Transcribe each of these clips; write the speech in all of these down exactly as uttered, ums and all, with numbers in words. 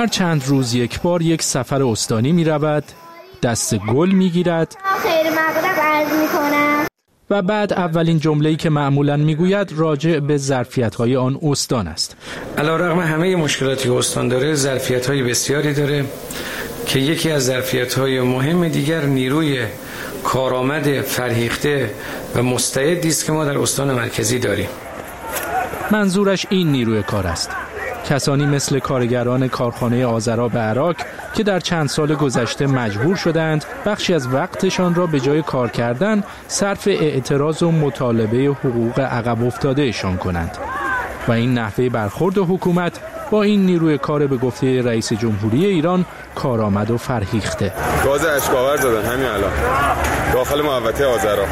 هر چند روز یک بار یک سفر استانی می رود، دست گل می گیرد خیر مقدم عرض می کنم و بعد اولین جمله‌ای که معمولاً میگوید راجع به ظرفیت‌های آن استان است. علیرغم همه مشکلاتی که استان داره، ظرفیت‌های بسیاری داره که یکی از ظرفیت‌های مهم دیگر نیروی کارآمد فرهیخته و مستعدی است که ما در استان مرکزی داریم. منظورش این نیروی کار است. کسانی مثل کارگران کارخانه آذراب عراق که در چند سال گذشته مجبور شدند بخشی از وقتشان را به جای کار کردن صرف اعتراض و مطالبه حقوق عقب افتادهشان کنند و این نحوه برخورد حکومت با این نیروی کار به گفته رئیس جمهوری ایران کارآمد و فرهیخته. گاز اشک‌آور زدن همین الان داخل محوطه آذراب.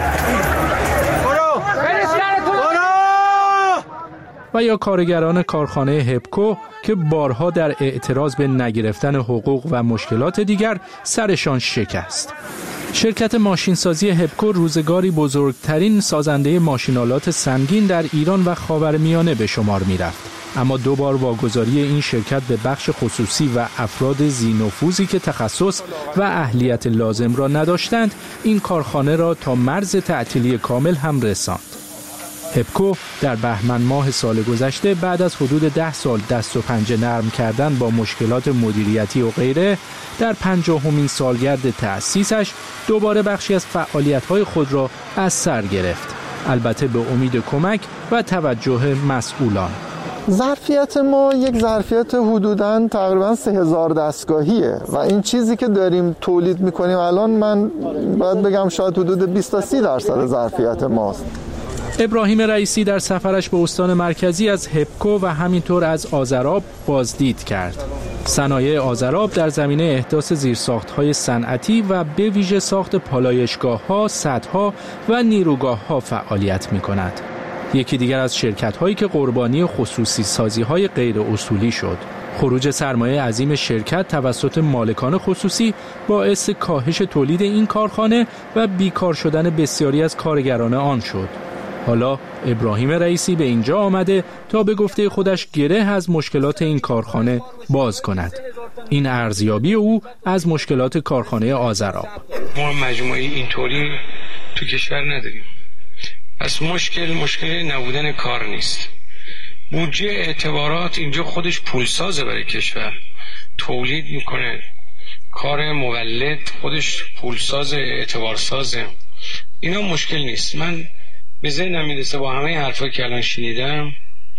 و یا کارگران کارخانه هپکو که بارها در اعتراض به نگرفتن حقوق و مشکلات دیگر سرشان شکست. شرکت ماشینسازی هپکو روزگاری بزرگترین سازنده ماشینالات سنگین در ایران و خاورمیانه به شمار می رفت. اما دو بار واگذاری این شرکت به بخش خصوصی و افراد ذی‌نفوذی که تخصص و اهلیت لازم را نداشتند این کارخانه را تا مرز تعطیلی کامل هم رساند. هپکو در بهمن ماه سال گذشته بعد از حدود ده سال دست و پنجه نرم کردن با مشکلات مدیریتی و غیره در پنجاهمین سالگرد تأسیسش دوباره بخشی از فعالیت‌های خود را از سر گرفت. البته به امید کمک و توجه مسئولان. ظرفیت ما یک ظرفیت حدوداً تقریباً سه هزار دستگاهیه و این چیزی که داریم تولید می‌کنیم الان من باید بگم شاید حدود بیست تا سی درصد ظرفیت ماست. ابراهیم رئیسی در سفرش به استان مرکزی از هپکو و همینطور از آذراب بازدید کرد. صنایع آذراب در زمینه احداث زیرساخت‌های صنعتی و به ویژه ساخت پالایشگاه‌ها، سدها و نیروگاه‌ها فعالیت می‌کند. یکی دیگر از شرکت‌هایی که قربانی خصوصی سازی‌های غیر اصولی شد. خروج سرمایه عظیم شرکت توسط مالکان خصوصی باعث کاهش تولید این کارخانه و بیکار شدن بسیاری از کارگران آن شد. حالا ابراهیم رئیسی به اینجا آمده تا به گفته خودش گره از مشکلات این کارخانه باز کند. این ارزیابی او از مشکلات کارخانه آذراب. ما مجموعه اینطوری تو کشور نداریم. پس مشکل مشکل نبودن کار نیست. بودجه اعتبارات اینجا خودش پولسازه برای کشور. تولید میکنه. کار مولد خودش پولساز اعتبارسازه. اینا مشکل نیست. من به ذهنم میرسه با همه حرفایی که الان شنیدم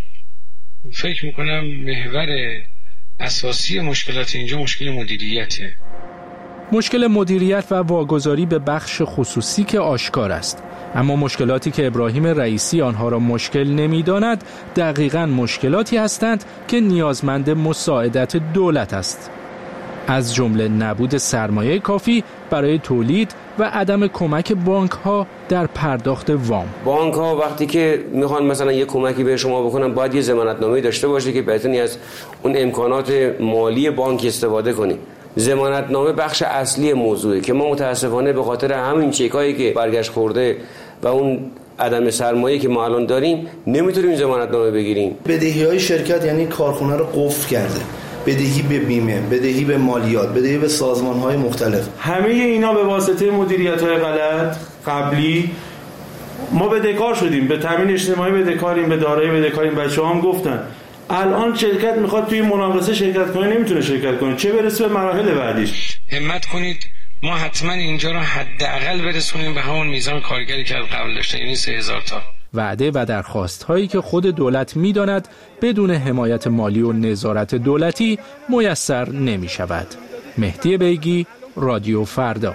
فکر میکنم محور اساسی مشکلات اینجا مشکل مدیریته. مشکل مدیریت و واگذاری به بخش خصوصی که آشکار است. اما مشکلاتی که ابراهیم رئیسی آنها را مشکل نمی‌داند دقیقاً مشکلاتی هستند که نیازمند مساعدت دولت است. از جمله نبود سرمایه کافی برای تولید و عدم کمک بانک‌ها در پرداخت وام. بانک‌ها وقتی که میخوان مثلا یه کمکی به شما بکنن باید یه ضمانتنامه داشته باشه که بتونی از اون امکانات مالی بانک استفاده کنی. ضمانتنامه بخش اصلی موضوعه که ما متاسفانه به خاطر همین چکایی که برگشت خورده و اون عدم سرمایه که ما الان داریم نمیتونیم ضمانتنامه بگیریم. بدهی‌های شرکت یعنی کارخونه رو قفل کرده. بدهی به بیمه، بدهی به مالیات، بدهی به سازمان‌های مختلف. همه اینا به واسطه مدیریت‌های غلط قبلی ما بدهکار شدیم. به تامین اجتماعی بدهکاریم، به دارایی بدهکاریم. بچه‌ها هم گفتن الان شرکت میخواد توی مناقصه شرکت کنه نمیتونه شرکت کنه، چه برسه به مراحل بعدیش. همت کنید ما حتما اینجا رو حداقل برسونیم به همون میزان کارگری که قبل داشتن، یعنی سه هزار تا. وعده و درخواست هایی که خود دولت میداند بدون حمایت مالی و نظارت دولتی میسر نمی شود. مهدی بیگی، رادیو فردا.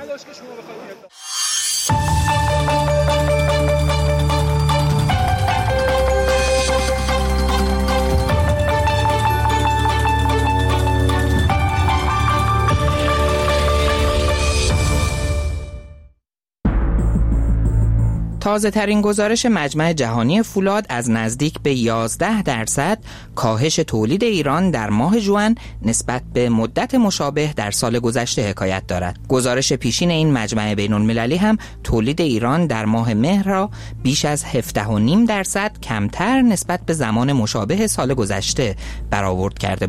تازه ترین گزارش مجمع جهانی فولاد از نزدیک به یازده درصد کاهش تولید ایران در ماه ژوئن نسبت به مدت مشابه در سال گذشته حکایت دارد. گزارش پیشین این مجمع بین المللی هم تولید ایران در ماه مهر را بیش از هفده و نیم درصد کمتر نسبت به زمان مشابه سال گذشته برآورد کرده بود.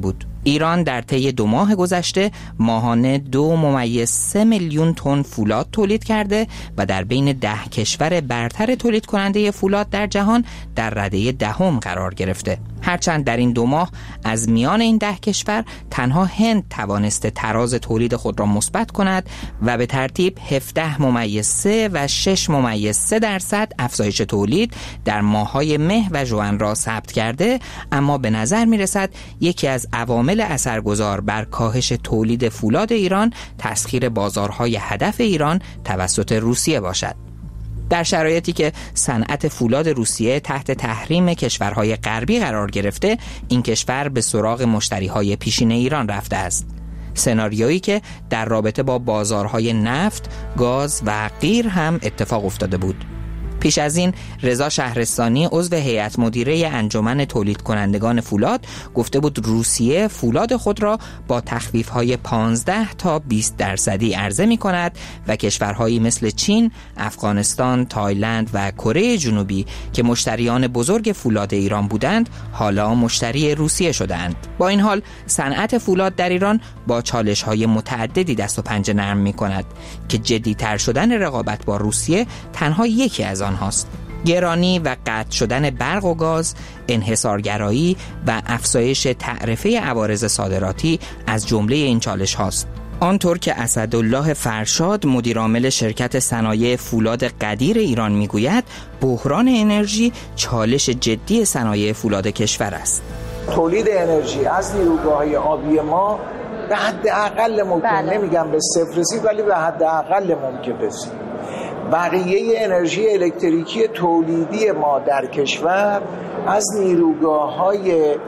ایران در طی دو ماه گذشته ماهانه دو ممیز سه میلیون تن فولاد تولید کرده و در بین ده کشور برتر تولید کننده فولاد در جهان در رده دهم قرار گرفته. هرچند در این دو ماه از میان این ده کشور تنها هند توانسته تراز تولید خود را مثبت کند و به ترتیب هفده ممیز سه و شش ممیز سه درصد افزایش تولید در ماه‌های مه و ژوئن را ثبت کرده، اما به نظر می‌رسد یکی از عوامل اثرگذار بر کاهش تولید فولاد ایران تسخیر بازارهای هدف ایران توسط روسیه باشد. در شرایطی که صنعت فولاد روسیه تحت تحریم کشورهای غربی قرار گرفته، این کشور به سراغ مشتریهای پیشین ایران رفته است. سناریویی که در رابطه با بازارهای نفت، گاز و غیر هم اتفاق افتاده بود. پیش از این رضا شهرستانی عضو هیئت مدیره انجمن تولید کنندگان فولاد گفته بود روسیه فولاد خود را با تخفیف‌های پانزده تا بیست درصدی عرضه می‌کند و کشورهایی مثل چین، افغانستان، تایلند و کره جنوبی که مشتریان بزرگ فولاد ایران بودند، حالا مشتری روسیه شدند. با این حال صنعت فولاد در ایران با چالش‌های متعددی دست و پنجه نرم می‌کند که جدی‌تر شدن رقابت با روسیه تنها یکی از آنهاست. گرانی و قطع شدن برق و گاز، انحصارگرایی و افزایش تعرفه عوارض صادراتی از جمله این چالش هاست. آنطور که اسدالله فرشاد مدیرعامل شرکت صنایع فولاد قدیر ایران میگوید، بحران انرژی چالش جدی صنایع فولاد کشور است. تولید انرژی از نیروگاه‌های آبی ما به حد اقل ممکن، بله. نمیگم به صفر رسید، ولی به حد اقل ممکن رسید. بقیه انرژی الکتریکی تولیدی ما در کشور از نیروگاه‌های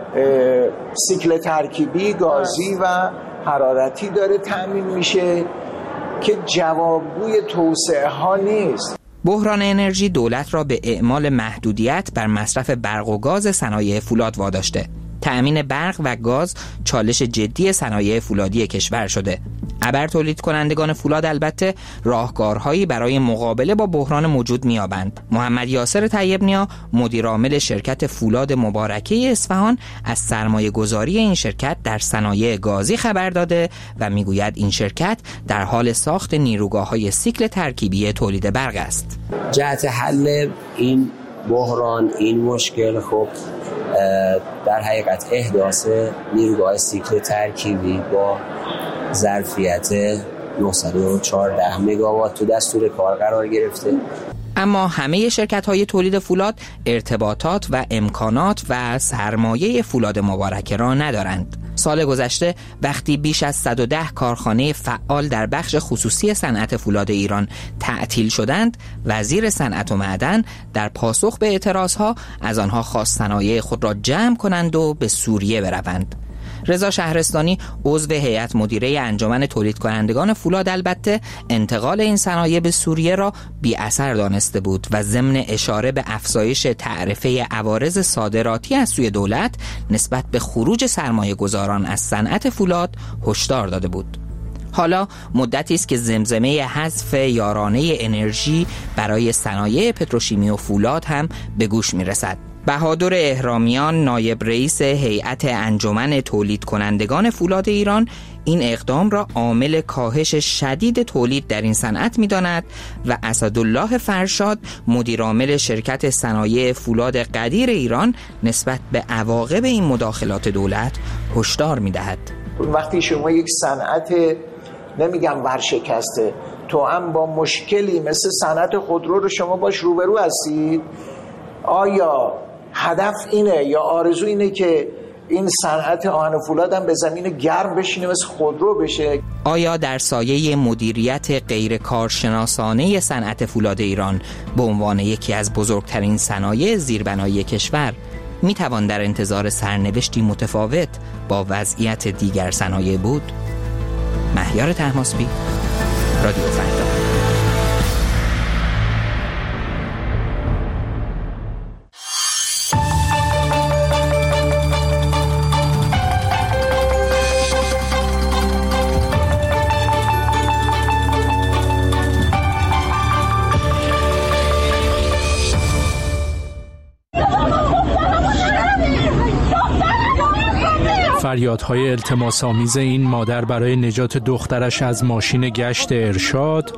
سیکل ترکیبی، گازی و حرارتی داره تامین میشه که جوابگوی توسعه ها نیست. بحران انرژی دولت را به اعمال محدودیت بر مصرف برق و گاز صنایع فولاد واداشته. تأمین برق و گاز چالش جدی صنایع فولادی کشور شده. ابر تولید کنندگان فولاد البته راهکارهایی برای مقابله با بحران موجود می‌یابند. محمد یاسر طیب‌نیا مدیرعامل شرکت فولاد مبارکه اصفهان از سرمایه‌گذاری این شرکت در صنایع گازی خبر داده و میگوید این شرکت در حال ساخت نیروگاه‌های سیکل ترکیبی تولید برق است. جهت حل این بحران، این مشکل، خب در حقیقت احداث نیروگاه سیکل ترکیبی با ظرفیت نهصد و چهارده مگاوات تو دستور کار قرار گرفته. اما همه شرکت‌های تولید فولاد ارتباطات و امکانات و سرمایه فولاد مبارکه را ندارند. سال گذشته وقتی بیش از صد و ده کارخانه فعال در بخش خصوصی صنعت فولاد ایران تعطیل شدند، وزیر صنعت و معدن در پاسخ به اعتراضها از آنها خواست صنایع خود را جمع کنند و به سوریه بروند. رضا شهرستانی عضو هیئت مدیره انجمن تولید کنندگان فولاد البته انتقال این صنایع به سوریه را بی اثر دانسته بود و ضمن اشاره به افزایش تعرفه عوارض صادراتی از سوی دولت نسبت به خروج سرمایه گذاران از صنعت فولاد هشدار داده بود. حالا مدتی است که زمزمه حذف یارانه انرژی برای صنایع پتروشیمی و فولاد هم به گوش می‌رسد. بهادر اهرامیان نایب رئیس هیئت انجمن تولید کنندگان فولاد ایران این اقدام را عامل کاهش شدید تولید در این صنعت می‌داند و اسدالله فرشاد مدیرعامل شرکت صنایع فولاد قدیر ایران نسبت به عواقب این مداخلات دولت هشدار می‌دهد. وقتی شما یک صنعت نمیگم ورشکسته، تو هم با مشکلی مثل صنعت خودرو رو شما باش روبرو هستید، آیا هدف اینه یا آرزو اینه که این صنعت آهن و فولاد هم به زمین گرم بشینه مثل خودرو بشه؟ آیا در سایه مدیریت غیر کارشناسانه صنعت فولاد ایران به عنوان یکی از بزرگترین صنایع زیربنایی کشور می توان در انتظار سرنوشتی متفاوت با وضعیت دیگر صنایع بود؟ مهیار طهماسبی، رادیو فردا. فریادهای التماس‌آمیز این مادر برای نجات دخترش از ماشین گشت ارشاد،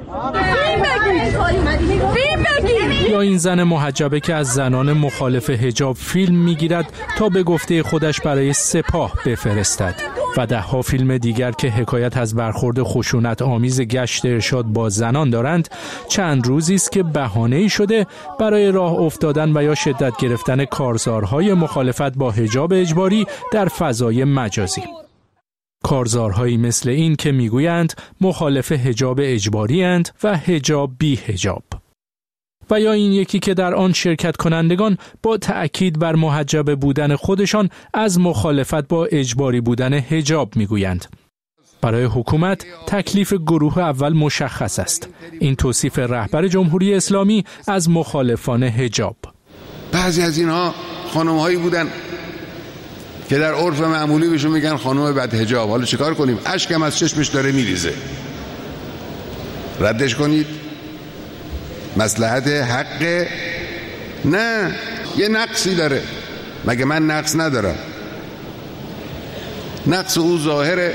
یا این زن محجبه که از زنان مخالف حجاب فیلم میگیرد تا به گفته خودش برای سپاه بفرستد، و ده ها فیلم دیگر که حکایت از برخورد خشونت آمیز گشت ارشاد با زنان دارند، چند روزی است که بهانه‌ای شده برای راه افتادن و یا شدت گرفتن کارزارهای مخالفت با حجاب اجباری در فضای مجازی. کارزارهایی مثل این که میگویند مخالف حجاب اجباری اند و حجاب بی حجاب. و یا این یکی که در آن شرکت کنندگان با تأکید بر محجب بودن خودشان از مخالفت با اجباری بودن حجاب میگویند. برای حکومت تکلیف گروه اول مشخص است. این توصیف رهبر جمهوری اسلامی از مخالفان حجاب. بعضی از اینها خانم‌هایی بودن که در عرف معمولی بهشون میگن خانم بد حجاب. حالا چیکار کنیم؟ اشکم از چشمش داره میریزه. ردش کنید؟ مصلحت حق؟ نه، یه نقصی داره. مگه من نقص ندارم؟ نقص او ظاهره،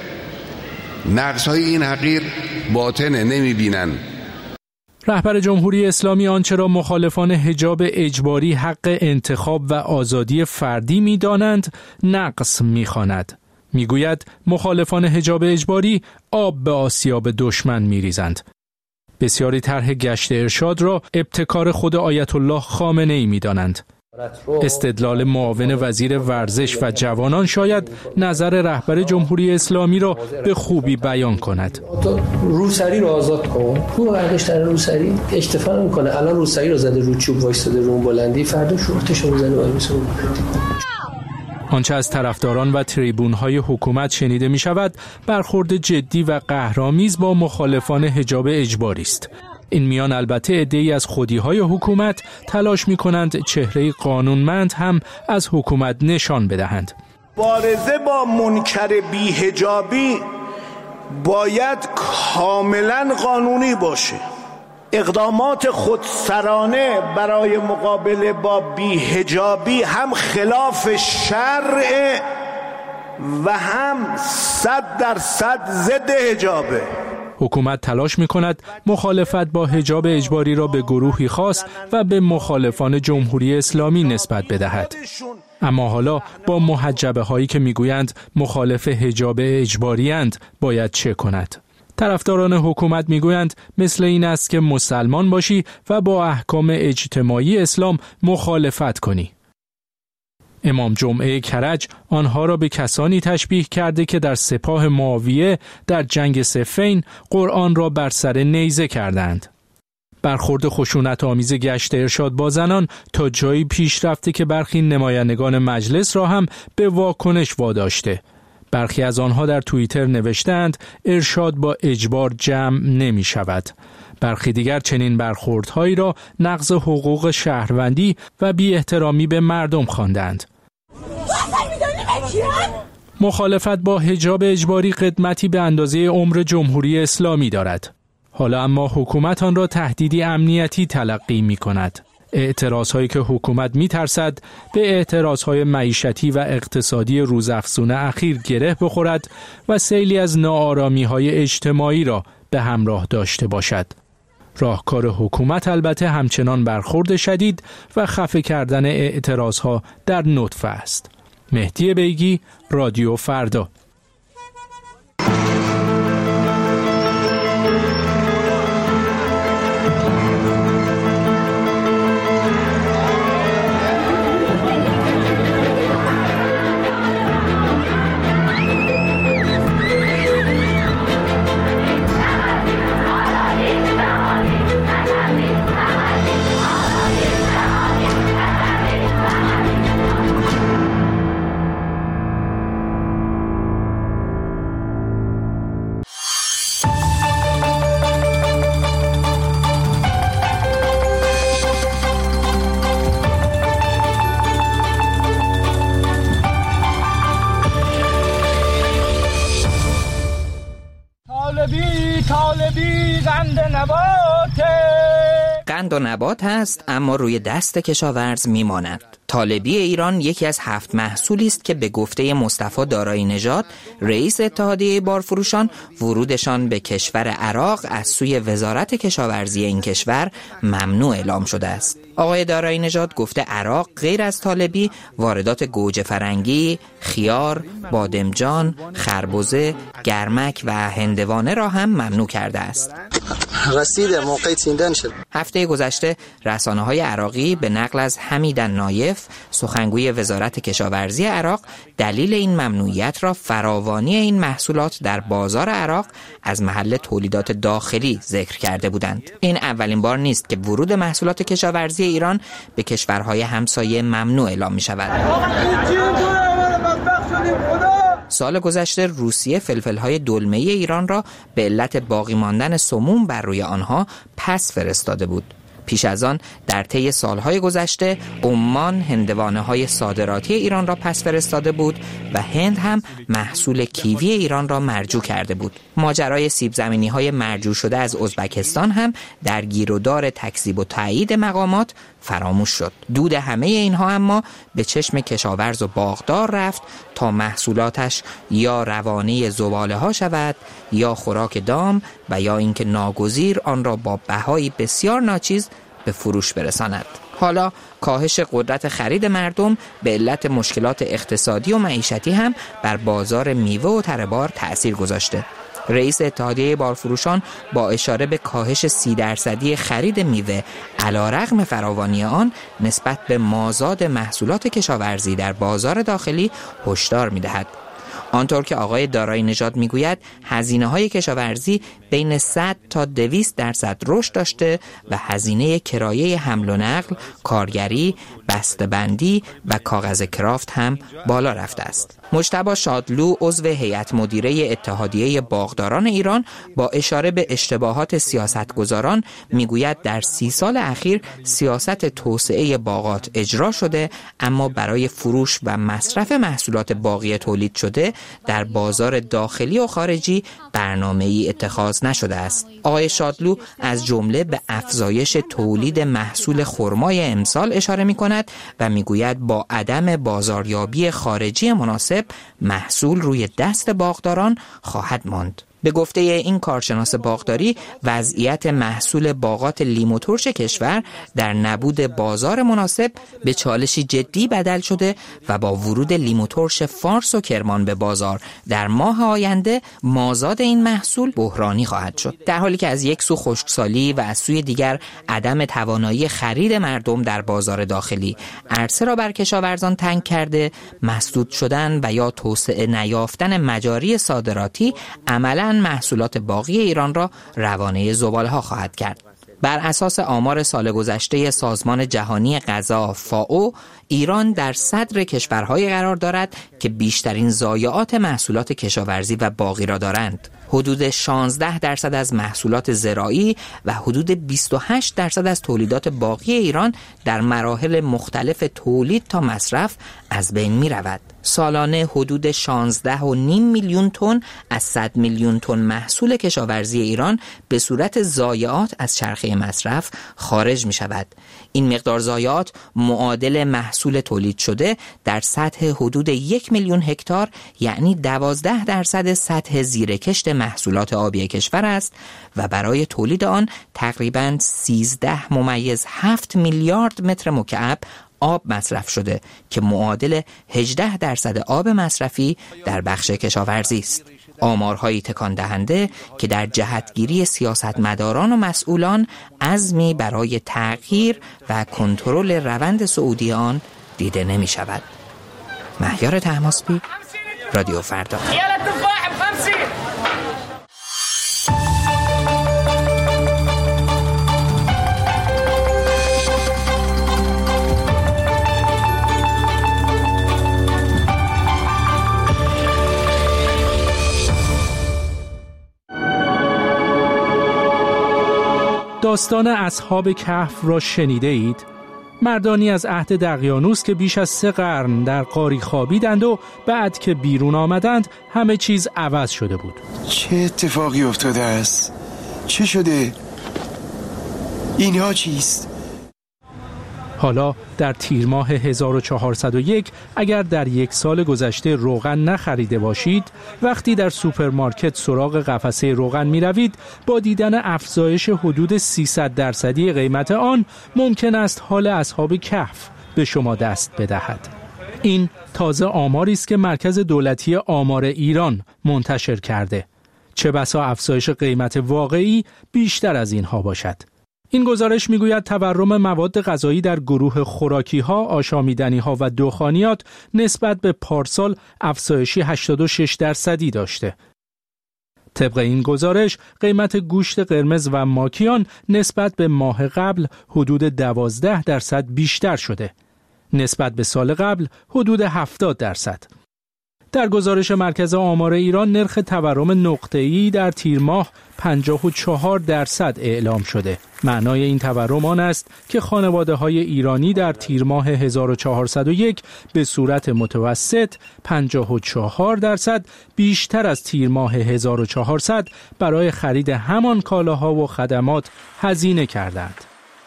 نقص های این حقیر باطنه، نمیبینن. رهبر جمهوری اسلامی آنچه را مخالفان حجاب اجباری حق انتخاب و آزادی فردی می‌دانند نقص می‌خواند. میگوید مخالفان حجاب اجباری آب به آسیاب دشمن می‌ریزند. بسیاری طرح گشت ارشاد را ابتکار خود آیت الله خامنه‌ای می‌دانند. استدلال معاون وزیر ورزش و جوانان شاید نظر رهبر جمهوری اسلامی را به خوبی بیان کند. روسری رو آزاد کن. تو ورزش در روسری اکتفا نمی‌کنه. الان روسری رو زده رو چوب وایساده رو بلندی، فردا شورتش رو می‌زنه وای میسه. آنچه از طرفداران و تریبون‌های حکومت شنیده می‌شود برخورد جدی و قهرآمیز با مخالفان حجاب اجباری است. این میان البته عده‌ای از خودی‌های حکومت تلاش می‌کنند چهره قانونمند هم از حکومت نشان بدهند. مبارزه با منکر بی‌حجابی باید کاملاً قانونی باشه. اقدامات خودسرانه برای مقابله با بی‌حجابی هم خلاف شرع و هم صد درصد ضد حجابه. حکومت تلاش می‌کند مخالفت با حجاب اجباری را به گروهی خاص و به مخالفان جمهوری اسلامی نسبت بدهد. اما حالا با محجبه هایی که میگویند مخالف حجاب اجباری اند باید چه کند؟ طرفداران حکومت میگویند مثل این است که مسلمان باشی و با احکام اجتماعی اسلام مخالفت کنی. امام جمعه کرج آنها را به کسانی تشبیه کرده که در سپاه معاویه در جنگ صفین قرآن را بر سر نیزه کردند. برخورد خشونت آمیز گشت ارشاد با زنان تا جایی پیش رفته که برخی نمایندگان مجلس را هم به واکنش واداشته. برخی از آنها در توییتر نوشتند ارشاد با اجبار جمع نمی شود. برخی دیگر چنین برخوردهایی را نقض حقوق شهروندی و بی احترامی به مردم خواندند. مخالفت با حجاب اجباری قدمتی به اندازه عمر جمهوری اسلامی دارد. حالا اما حکومت آن را تهدیدی امنیتی تلقی می کند. اعتراضهایی که حکومت می ترسد به اعتراضهای معیشتی و اقتصادی روزافزون اخیر گره بخورد و سیلی از ناآرامی‌های اجتماعی را به همراه داشته باشد. راهکار حکومت البته همچنان برخورد شدید و خفه کردن اعتراضها در نطفه است. مهدی بیگی، رادیو فردا. قند و نبات هست اما روی دست کشاورز میماند. طالبی ایران یکی از هفت محصولی است که به گفته مصطفی دارایی نژاد رئیس اتحادیه بارفروشان ورودشان به کشور عراق از سوی وزارت کشاورزی این کشور ممنوع اعلام شده است. آقای دارایی نژاد گفته عراق غیر از طالبی واردات گوجه فرنگی، خیار، بادمجان، خربزه، گرمک و هندوانه را هم ممنوع کرده است. رسید موقع تیندن شد. هفته گذشته رسانه‌های عراقی به نقل از حمیدن نایف سخنگوی وزارت کشاورزی عراق دلیل این ممنوعیت را فراوانی این محصولات در بازار عراق از محل تولیدات داخلی ذکر کرده بودند. این اولین بار نیست که ورود محصولات کشاورزی ایران به کشورهای همسایه ممنوع اعلام می شود. سال گذشته روسیه فلفل‌های دلمه‌ای ایران را به علت باقی ماندن سموم بر روی آنها پس فرستاده بود. پیش از آن در طی سالهای گذشته عمان هندوانه‌های صادراتی ایران را پس فرستاده بود و هند هم محصول کیوی ایران را مرجوع کرده بود. ماجرای سیب زمینی‌های مرجوع شده از ازبکستان هم در گیرودار تکذیب و تایید مقامات فراموش شد. دود همه اینها اما به چشم کشاورز و باغدار رفت تا محصولاتش یا روانه زباله‌ها شود یا خوراک دام و یا اینکه ناگزیر آن را با بهایی بسیار ناچیز به فروش برساند. حالا کاهش قدرت خرید مردم به علت مشکلات اقتصادی و معیشتی هم بر بازار میوه و تره‌بار تأثیر گذاشته. رئیس اتحادیه بارفروشان با اشاره به کاهش سی درصدی خرید میوه علیرغم فراوانی آن نسبت به مازاد محصولات کشاورزی در بازار داخلی هشدار می‌دهد. آنطور که آقای دارایی نژاد میگوید هزینه‌های کشاورزی بین صد تا دویست درصد رشد داشته و هزینه کرایه حمل و نقل، کارگری، بسته‌بندی و کاغذ کرافت هم بالا رفته است. مجتبی شادلو عضو هیئت مدیره اتحادیه باغداران ایران با اشاره به اشتباهات سیاستگزاران میگوید در سی سال اخیر سیاست توسعه باغات اجرا شده اما برای فروش و مصرف محصولات باغی تولید شده در بازار داخلی و خارجی برنامه‌ای اتخاذ نشده است. آقای شادلو از جمله به افزایش تولید محصول خرمای امسال اشاره می‌کند و میگوید با عدم بازاریابی خارجی مناسب محصول روی دست باغداران خواهد ماند. به گفته این کارشناس باغداری وضعیت محصول باغات لیمو ترش کشور در نبود بازار مناسب به چالشی جدی بدل شده و با ورود لیمو ترش فارس و کرمان به بازار در ماه آینده مازاد این محصول بحرانی خواهد شد. در حالی که از یک سو خشکسالی و از سوی دیگر عدم توانایی خرید مردم در بازار داخلی عرصه را بر کشاورزان تنگ کرده، مسدود شدن و یا توسعه نیافتن مجاری صادراتی عملاً محصولات باغی ایران را روانه زباله‌ها خواهد کرد. بر اساس آمار سال گذشته سازمان جهانی غذا فائو، ایران در صدر کشورهای قرار دارد که بیشترین ضایعات محصولات کشاورزی و باغی را دارند. حدود شانزده درصد از محصولات زراعی و حدود بیست و هشت درصد از تولیدات باغی ایران در مراحل مختلف تولید تا مصرف از بین می رود. سالانه حدود شانزده و نیم میلیون تن از صد میلیون تن محصول کشاورزی ایران به صورت ضایعات از چرخه مصرف خارج می شود. این مقدار ضایعات معادل محصول تولید شده در سطح حدود یک میلیون هکتار یعنی دوازده درصد سطح زیرکشت محصولات آبی کشور است و برای تولید آن تقریباً سیزده ممیز هفت میلیارد متر مکعب آب مصرف شده که معادل هجده درصد آب مصرفی در بخش کشاورزی است. آمارهایی تکان دهنده که در جهتگیری سیاستمداران و مسئولان عزمی برای تغییر و کنترل روند صعودی آن دیده نمی شود. مهیار طهماسبی، رادیو فردا. داستان اصحاب کهف را شنیده اید؟ مردانی از عهد دقیانوس که بیش از سه قرن در غاری خوابیدند و بعد که بیرون آمدند همه چیز عوض شده بود. چه اتفاقی افتاده است؟ چه شده؟ اینها چیست؟ حالا در تیر ماه هزار و چهارصد و یک اگر در یک سال گذشته روغن نخریده باشید، وقتی در سوپرمارکت سراغ قفسه روغن می روید، با دیدن افزایش حدود سیصد درصدی قیمت آن ممکن است حال اصحاب کهف به شما دست بدهد. این تازه آماری است که مرکز دولتی آمار ایران منتشر کرده. چه بسا افزایش قیمت واقعی بیشتر از اینها باشد. این گزارش میگوید تورم مواد غذایی در گروه خوراکی‌ها، آشامیدنی‌ها و دخانیات نسبت به پارسال افزایشی هشتاد و شش درصدی داشته. طبق این گزارش قیمت گوشت قرمز و ماکیان نسبت به ماه قبل حدود دوازده درصد بیشتر شده. نسبت به سال قبل حدود هفتاد درصد. در گزارش مرکز آمار ایران نرخ تورم نقطه‌ای در تیر ماه پنجاه و چهار درصد اعلام شده. معنای این تورم آن است که خانواده‌های ایرانی در تیر ماه هزار و چهارصد و یک به صورت متوسط پنجاه و چهار درصد بیشتر از تیر ماه هزار و چهارصد برای خرید همان کالاها و خدمات هزینه کردند.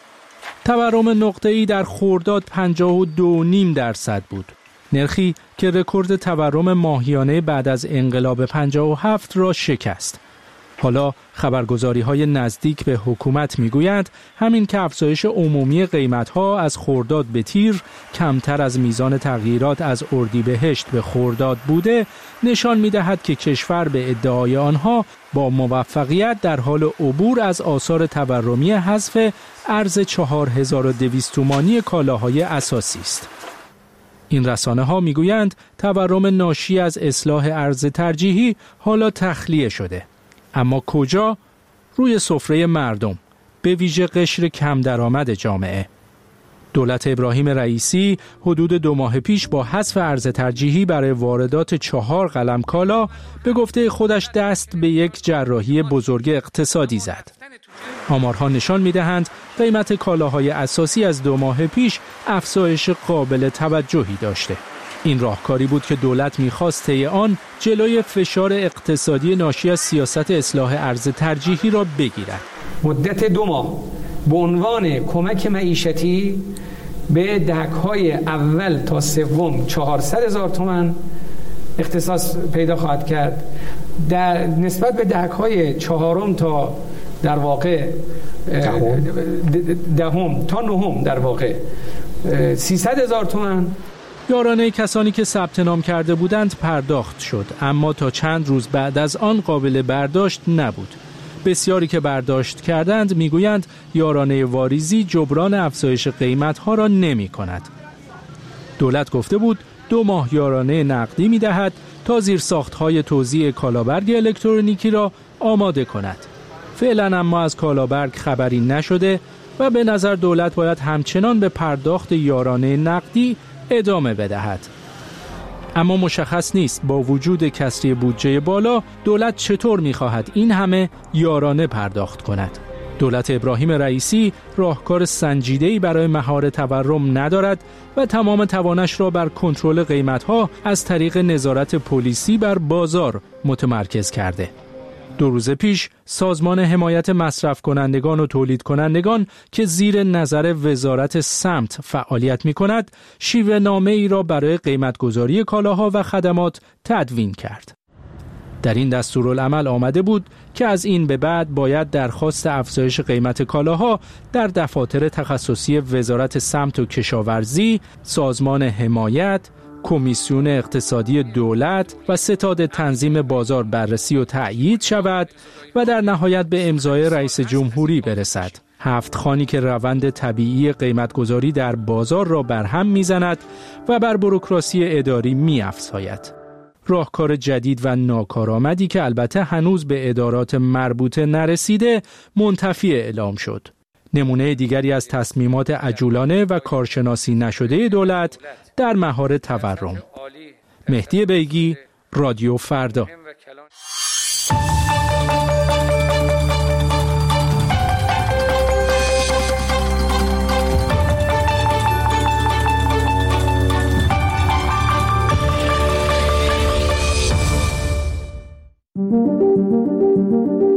تورم نقطه‌ای در خرداد پنجاه و دو و نیم درصد بود. نرخی که رکورد تورم ماهیانه بعد از انقلاب پنجاه و هفت را شکست. حالا خبرگزاری‌های نزدیک به حکومت می‌گویند همین که افزایش عمومی قیمت‌ها از خرداد به تیر کمتر از میزان تغییرات از اردیبهشت به خرداد بوده، نشان می‌دهد که کشور به ادعای آنها با موفقیت در حال عبور از آثار تورمی حذف ارز چهار هزار و دویست تومانی کالاهای اساسی است. این رسانه ها می گویند تورم ناشی از اصلاح ارز ترجیحی حالا تخلیه شده. اما کجا؟ روی سفره مردم، به ویژه قشر کم درآمد جامعه. دولت ابراهیم رئیسی حدود دو ماه پیش با حذف ارز ترجیحی برای واردات چهار قلم کالا به گفته خودش دست به یک جراحی بزرگ اقتصادی زد. آمارها نشان می‌دهند قیمت کالاهای اساسی از دو ماه پیش افزایش قابل توجهی داشته. این راهکاری بود که دولت می‌خواست طی آن جلوی فشار اقتصادی ناشی از سیاست اصلاح ارز ترجیحی را بگیرد. مدت دو ماه به عنوان کمک معیشتی به دهک‌های اول تا سوم چهارصد هزار تومان اختصاص پیدا خواهد کرد. در نسبت به دهک‌های چهارم تا در واقع دهم تا نهم در واقع سیصد هزار تومان. یارانه کسانی که ثبت نام کرده بودند پرداخت شد، اما تا چند روز بعد از آن قابل برداشت نبود. بسیاری که برداشت کردند میگویند یارانه واریزی جبران افزایش قیمت‌ها را نمی کند. دولت گفته بود دو ماه یارانه نقدی می دهد تا زیرساخت‌های توزیع کالابرگ الکترونیکی را آماده کند. فعلا اما از کالابرگ خبری نشده و به نظر دولت باید همچنان به پرداخت یارانه نقدی ادامه بدهد. اما مشخص نیست با وجود کسری بودجه بالا دولت چطور می‌خواهد این همه یارانه پرداخت کند. دولت ابراهیم رئیسی راهکار سنجیده‌ای برای مهار تورم ندارد و تمام توانش را بر کنترل قیمت‌ها از طریق نظارت پلیسی بر بازار متمرکز کرده. دو روز پیش سازمان حمایت مصرف کنندگان و تولید کنندگان که زیر نظر وزارت سمت فعالیت می کند، شیوه نامه ای را برای قیمتگذاری کالاها و خدمات تدوین کرد. در این دستورالعمل آمده بود که از این به بعد باید درخواست افزایش قیمت کالاها در دفاتر تخصصی وزارت سمت و کشاورزی، سازمان حمایت، کمیسیون اقتصادی دولت و ستاد تنظیم بازار بررسی و تأیید شود و در نهایت به امضای رئیس جمهوری برسد. هفت خانی که روند طبیعی قیمتگذاری در بازار را برهم میزند و بر بوروکراسی اداری میافزاید. راهکار جدید و ناکارآمدی که البته هنوز به ادارات مربوطه نرسیده منتفی اعلام شد. نمونه دیگری از تصمیمات عجولانه و کارشناسی نشده دولت در مهار تورم. مهدی بیگی، رادیو فردا. رقابت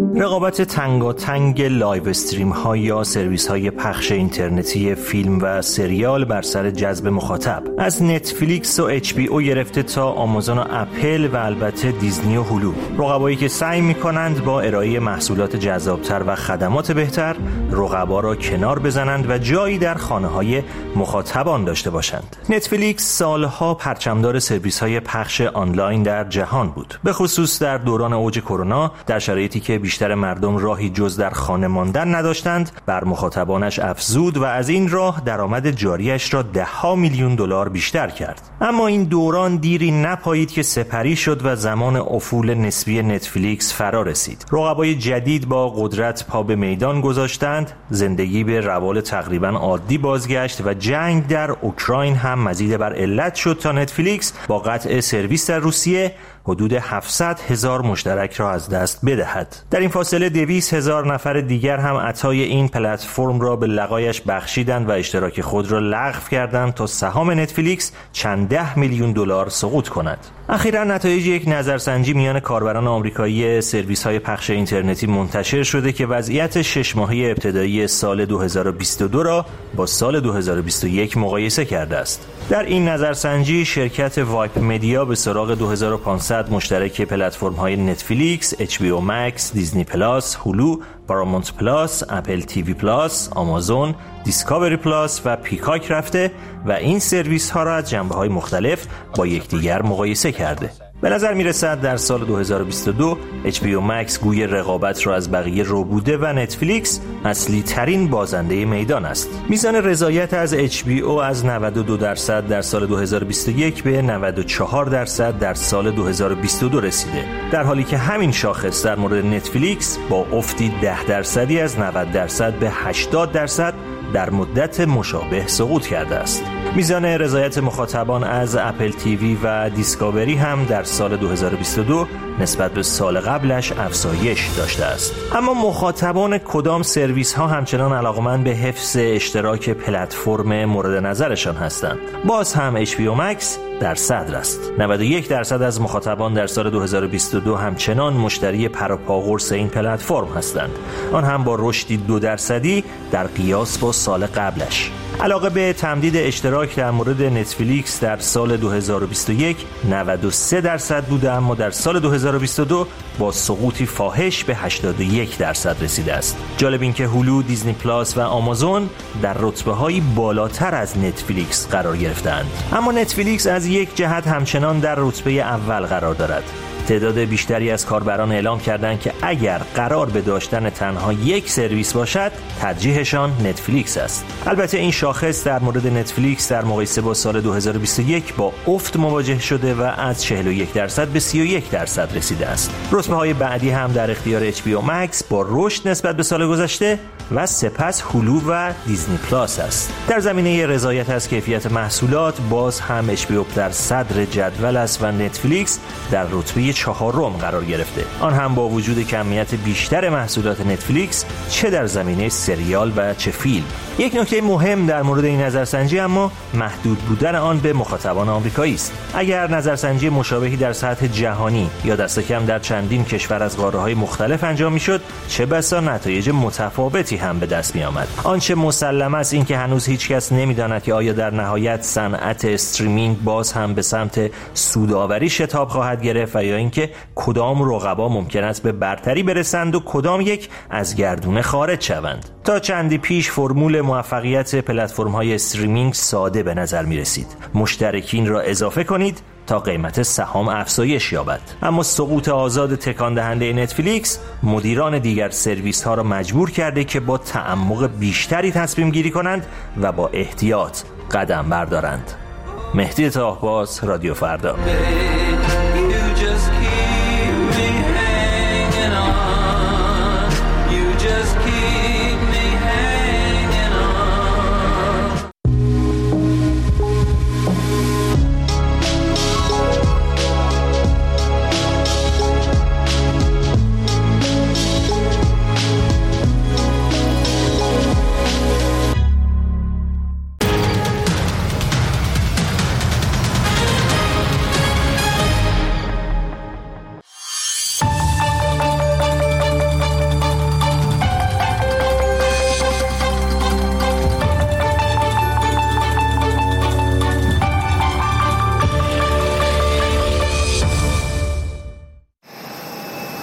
رقابت تنگاتنگ لایو استریم ها یا سرویس های پخش اینترنتی فیلم و سریال بر سر جذب مخاطب، از نتفلیکس و اچ بی او گرفته تا آمازون و اپل و البته دیزنی و هولو، رقبایی که سعی می‌کنند با ارائه محصولات جذابتر و خدمات بهتر رقبا را کنار بزنند و جایی در خانه‌های مخاطبان داشته باشند. نتفلیکس سالها پرچمدار سرویس‌های پخش آنلاین در جهان بود، به خصوص در دوران اوج کرونا، در شرایطی که بیشتر مردم راهی جز در خانه ماندن نداشتند، بر مخاطبانش افزود و از این راه درآمد جاریش را ده ها میلیون دلار بیشتر کرد. اما این دوران دیری نپایید که سپری شد و زمان افول نسبی نتفلیکس فرا رسید. رقبای جدید با قدرت پا به میدان گذاشتند، زندگی به روال تقریباً عادی بازگشت و جنگ در اوکراین هم مزید بر علت شد تا نتفلیکس با قطع سرویس در روسیه حدود هفتصد هزار مشترک را از دست بدهد. در این فاصله دویست هزار نفر دیگر هم عطای این پلتفرم را به لقایش بخشیدند و اشتراک خود را لغو کردند تا سهام نتفلیکس چند ده میلیون دلار سقوط کند. اخیراً نتایج یک نظرسنجی میان کاربران آمریکایی سرویس‌های پخش اینترنتی منتشر شده که وضعیت شش ماهه ابتدایی سال دو هزار و بیست و دو را با سال دو هزار و بیست و یک مقایسه کرده است. در این نظرسنجی شرکت وایپ مدیا به سراغ دو هزار و پانصد مشترک پلتفرم‌های نتفلیکس، اچ بی او مکس، دیزنی پلاس، هولو، پارامونت پلاس، اپل تیوی پلاس، آمازون، دیسکاوری پلاس و پیکاک رفته و این سرویس ها را از جنبه‌های مختلف با یکدیگر مقایسه کرده. به نظر میرسد در سال دو هزار و بیست و دو اچ بی او مکس گوی رقابت را از بقیه رو بوده و نتفلیکس اصلی ترین بازنده میدان است. میزان رضایت از اچ بی او از نود و دو درصد در سال دو هزار و بیست و یک به نود و چهار درصد در سال دو هزار و بیست و دو رسیده، در حالی که همین شاخص در مورد نتفلیکس با افتی ده درصدی از نود درصد به هشتاد درصد در مدت مشابه سقوط کرده است. میزان رضایت مخاطبان از اپل تیوی و دیسکاوری هم در سال دو هزار و بیست و دو نسبت به سال قبلش افزایش داشته است. اما مخاطبان کدام سرویس ها همچنان علاقمند به حفظ اشتراک پلتفرم مورد نظرشان هستند؟ باز هم اچ بی او مکس در صدر است. نود و یک درصد از مخاطبان در سال دو هزار و بیست و دو همچنان مشتری پروپاقرص این پلتفرم هستند، آن هم با رشدی دو درصدی در قیاس با سال قبلش. علاقه به تمدید اشتراک در مورد نتفلیکس در سال دو هزار و بیست و یک نود و سه درصد بوده، اما در سال دو هزار و بیست و دو با سقوطی فاحش به هشتاد و یک درصد رسیده است. جالب این که هولو، دیزنی پلاس و آمازون در رتبه‌های بالاتر از نتفلیکس قرار گرفتند، اما نتفلیکس از یک جهت همچنان در رتبه اول قرار دارد. تعداد بیشتری از کاربران اعلام کردند که اگر قرار به داشتن تنها یک سرویس باشد، ترجیحشان نتفلیکس است. البته این شاخص در مورد نتفلیکس در مقایسه با سال دو هزار و بیست و یک با افت مواجه شده و از چهل و یک درصد به سی و یک درصد رسیده است. رتبه‌های بعدی هم در اختیار اچ بی او مکس با رشد نسبت به سال گذشته و سپس هولو و دیزنی پلاس است. در زمینه رضایت از کیفیت محصولات باز هم اچ بی او در صدر جدول است و نتفلیکس در رتبه چهارم قرار گرفته، آن هم با وجود کمیت بیشتر محصولات نتفلیکس چه در زمینه سریال و چه فیلم. یک نکته مهم در مورد این نظرسنجی اما محدود بودن آن به مخاطبان آمریکایی است. اگر نظرسنجی مشابهی در سطح جهانی یا دست کم در چندین کشور از قاره‌های مختلف انجام می‌شد، چه بسا نتایج متفاوتی هم به دست می‌آمد. آنچه مسلم است این که هنوز هیچ کس نمی‌داند که آیا در نهایت صنعت استریمینگ باز هم به سمت سودآوری شتاب خواهد گرفت و یا اینکه کدام رقبا ممکن است به برتری برسند و کدام یک از گردونه خارج شوند. تا چندی پیش فرمول موفقیت پلتفرم‌های استریمینگ ساده به نظر می‌رسید. مشترکین را اضافه کنید تا قیمت سهام افزایش یابد. اما سقوط آزاد تکان دهنده نتفلیکس مدیران دیگر سرویس ها را مجبور کرده که با تعمق بیشتری تصمیم گیری کنند و با احتیاط قدم بردارند. مهدی طاهباز، رادیو فردا.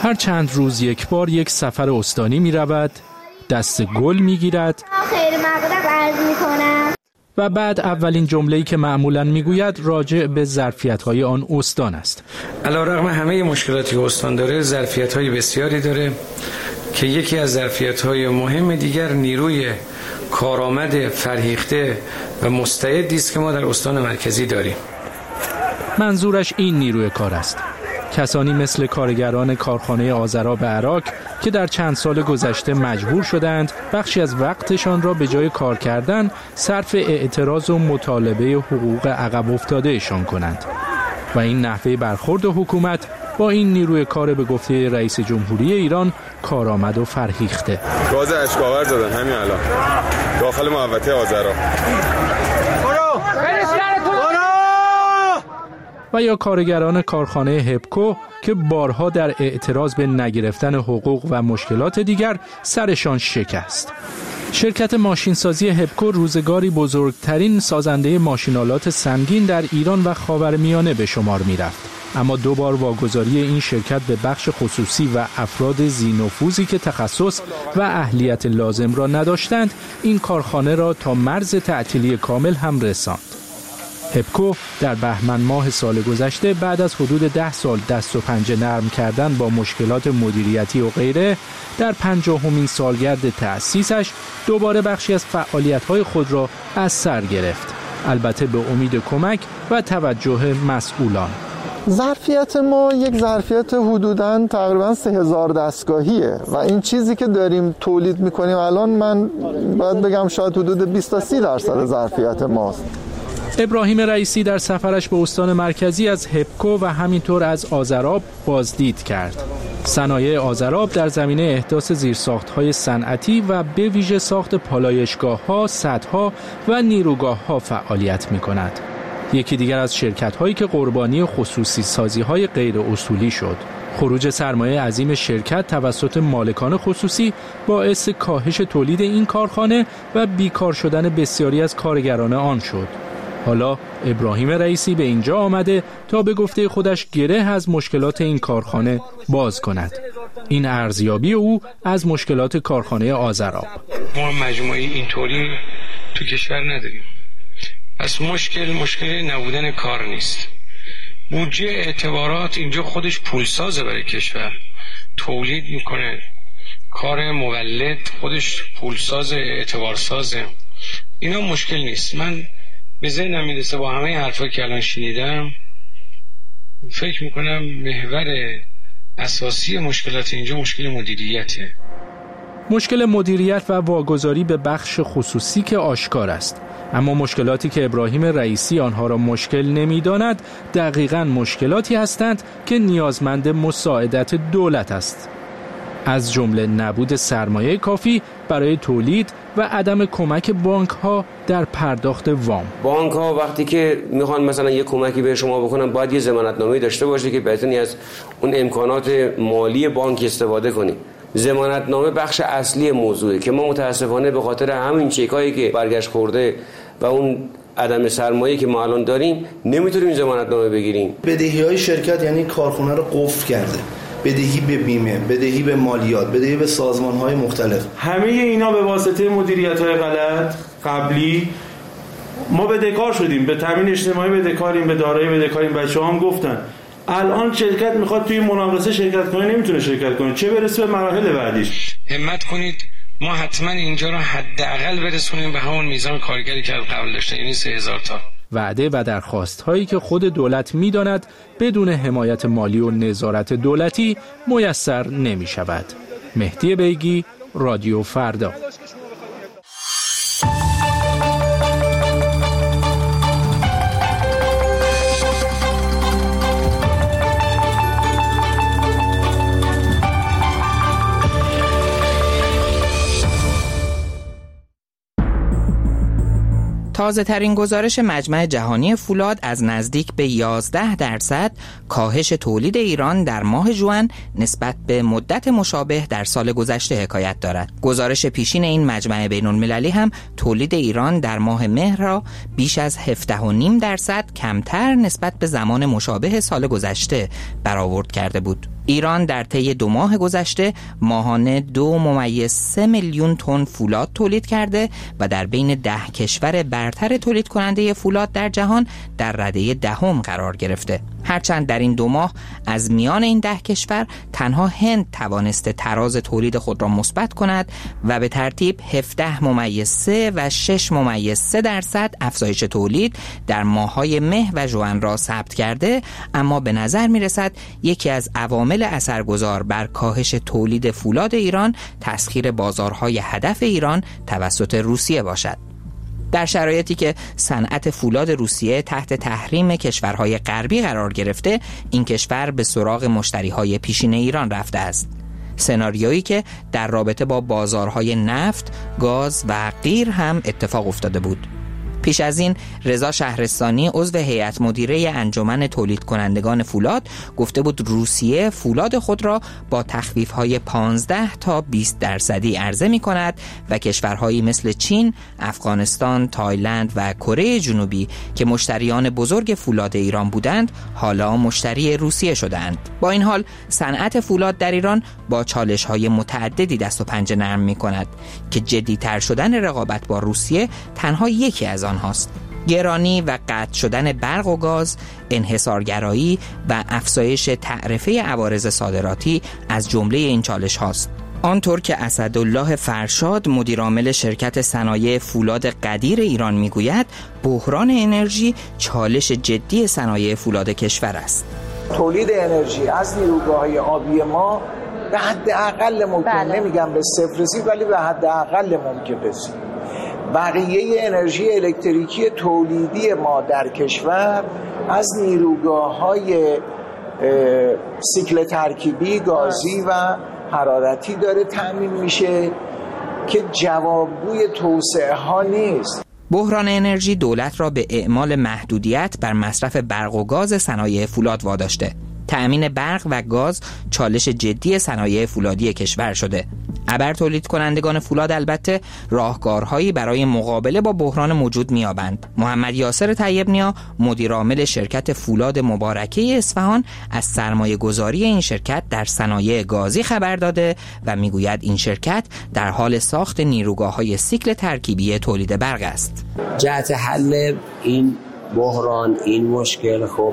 هر چند روز یک بار یک سفر استانی می رود، دست گل می گیرد خیر مقدم عرض می کنم و بعد اولین جمله‌ای که معمولاً میگوید راجع به ظرفیت‌های آن استان است. علی‌رغم همه مشکلاتی که استان داره، ظرفیت‌های بسیاری داره که یکی از ظرفیت‌های مهم دیگر نیروی کارآمد فرهیخته و مستعدی است که ما در استان مرکزی داریم. منظورش این نیروی کار است. کسانی مثل کارگران کارخانه آذراب عراق که در چند سال گذشته مجبور شدند بخشی از وقتشان را به جای کار کردن صرف اعتراض و مطالبه حقوق عقب افتادهشان کنند و این نحوه برخورد حکومت با این نیروی کار به گفته رئیس جمهوری ایران کارآمد و فرهیخته. گاز اشک‌آور زدن همین الان داخل محوطه آذراب. و یا کارگران کارخانه هپکو که بارها در اعتراض به نگرفتن حقوق و مشکلات دیگر سرشان شکست. شرکت ماشینسازی هپکو روزگاری بزرگترین سازنده ماشین‌آلات سنگین در ایران و خاورمیانه به شمار می‌رفت. اما دو بار واگذاری این شرکت به بخش خصوصی و افراد ذی‌نفوذی که تخصص و اهلیت لازم را نداشتند این کارخانه را تا مرز تعطیلی کامل هم رساند. هپکو در بهمن ماه سال گذشته بعد از حدود ده سال دست و پنجه نرم کردن با مشکلات مدیریتی و غیره در پنجاهمین سالگرد تأسیسش دوباره بخشی از فعالیت‌های خود را از سر گرفت، البته به امید کمک و توجه مسئولان. ظرفیت ما یک ظرفیت حدوداً تقریباً سه هزار دستگاهیه و این چیزی که داریم تولید می‌کنیم الان من باید بگم شاید حدود بیست تا سی درصد ظرفیت ماست. ابراهیم رئیسی در سفرش به استان مرکزی از هپکو و همینطور از آذراب بازدید کرد. صنایع آذراب در زمینه احداث زیرساخت‌های صنعتی و به ویژه ساخت پالایشگاه‌ها، سدها و نیروگاه‌ها فعالیت می‌کند. یکی دیگر از شرکت‌هایی که قربانی خصوصی سازی‌های غیر اصولی شد. خروج سرمایه عظیم شرکت توسط مالکان خصوصی باعث کاهش تولید این کارخانه و بیکار شدن بسیاری از کارگران آن شد. حالا ابراهیم رئیسی به اینجا آمده تا به گفته خودش گره از مشکلات این کارخانه باز کند. این ارزیابی او از مشکلات کارخانه آذراب. ما مجموعه اینطوری تو کشور نداریم. پس مشکل مشکل نبودن کار نیست. بودجه اعتبارات اینجا خودش پولسازه برای کشور، تولید میکنه، کار مولد خودش پولساز اعتبارسازه. اینا مشکل نیست. من به ذهنم میرسه با همه حرفا که الان شنیدم فکر میکنم محور اساسی مشکلات اینجا مشکل مدیریته. مشکل مدیریت و واگذاری به بخش خصوصی که آشکار است، اما مشکلاتی که ابراهیم رئیسی آنها را مشکل نمی‌داند دقیقاً مشکلاتی هستند که نیازمند مساعدت دولت است، از جمله نبود سرمایه کافی برای تولید و عدم کمک بانک‌ها در پرداخت وام. بانک‌ها وقتی که میخوان مثلا یه کمکی به شما بکنن باید یه ضمانتنامه داشته باشه که بتونی از اون امکانات مالی بانک استفاده کنی. ضمانتنامه بخش اصلی موضوعه که ما متاسفانه به خاطر همین چکایی که برگشت خورده و اون عدم سرمایه که ما الان داریم نمیتونیم ضمانتنامه بگیریم. بدهی‌های شرکت یعنی کارخونه رو قفل کرده، بدهی به بیمه، بدهی به مالیات، بدهی به سازمان‌های مختلف. همه اینا به واسطه مدیریت‌های غلط قبلی ما بدهکار شدیم، به تامین اجتماعی بدهکاریم، به دارایی بدهکاریم. بچه‌ها هم گفتن الان شرکت میخواد توی مناقصه شرکت کنه نمیتونه شرکت کنه، چه برسه به مراحل بعدیش. همت کنید ما حتما اینجا رو حداقل برسونیم به همون میزان کارگری که قبل داشتن، یعنی سه هزار تا. وعده و درخواست هایی که خود دولت میداند بدون حمایت مالی و نظارت دولتی میسر نمی شود. مهدی بیگی، رادیو فردا. تازه ترین گزارش مجمع جهانی فولاد از نزدیک به یازده درصد کاهش تولید ایران در ماه ژوئن نسبت به مدت مشابه در سال گذشته حکایت دارد. گزارش پیشین این مجمع بین‌المللی هم تولید ایران در ماه مهر را بیش از هفده و نیم درصد کمتر نسبت به زمان مشابه سال گذشته برآورد کرده بود. ایران در طی دو ماه گذشته ماهانه دو ممیز سه میلیون تن فولاد تولید کرده و در بین ده کشور برتر تولید کننده فولاد در جهان در رده دهم قرار گرفته. هرچند در این دو ماه از میان این ده کشور تنها هند توانسته تراز تولید خود را مثبت کند و به ترتیب هفده ممیز سه و شش ممیز سه درصد افزایش تولید در ماه‌های مه و ژوئن را ثبت کرده، اما به نظر می‌رسد یکی از عوامل اثرگذار بر کاهش تولید فولاد ایران تسخیر بازارهای هدف ایران توسط روسیه باشد. در شرایطی که صنعت فولاد روسیه تحت تحریم کشورهای غربی قرار گرفته، این کشور به سراغ مشتریهای پیشین ایران رفته است. سناریویی که در رابطه با بازارهای نفت، گاز و غیر هم اتفاق افتاده بود. پیش از این رضا شهرستانی عضو هیئت مدیره انجمن تولید کنندگان فولاد گفته بود روسیه فولاد خود را با تخفیف‌های پانزده تا بیست درصدی عرضه می‌کند و کشورهایی مثل چین، افغانستان، تایلند و کره جنوبی که مشتریان بزرگ فولاد ایران بودند، حالا مشتری روسیه شدند. با این حال صنعت فولاد در ایران با چالش‌های متعددی دست و پنجه نرم می‌کند که جدی‌تر شدن رقابت با روسیه تنها یکی از آن هاست. گرانی و قطع شدن برق و گاز، انحصارگرایی و افزایش تعرفه عوارض صادراتی از جمله این چالش هاست. آنطور که اسدالله فرشاد مدیرعامل شرکت صنایع فولاد قدیر ایران میگوید، بحران انرژی چالش جدی صنایع فولاد کشور است. تولید انرژی از نیروگاه‌های آبی ما به حد اقل ممکن، بله. نمیگم به صفر رسید، ولی به حد اقل ممکن رسید. بقیه انرژی الکتریکی تولیدی ما در کشور از نیروگاه‌های سیکل ترکیبی، گازی و حرارتی داره تامین میشه که جوابگوی توسعه ها نیست. بحران انرژی دولت را به اعمال محدودیت بر مصرف برق و گاز صنایع فولاد واداشته. تأمین برق و گاز چالش جدی صنایع فولادی کشور شده. ابر تولید کنندگان فولاد البته راهکارهایی برای مقابله با بحران موجود می‌یابند. محمد یاسر طیب‌نیا مدیرعامل شرکت فولاد مبارکه اصفهان از سرمایه‌گذاری این شرکت در صنایع گازی خبر داده و میگوید این شرکت در حال ساخت نیروگاه‌های سیکل ترکیبی تولید برق است. جهت حل این بحران، این مشکل، خب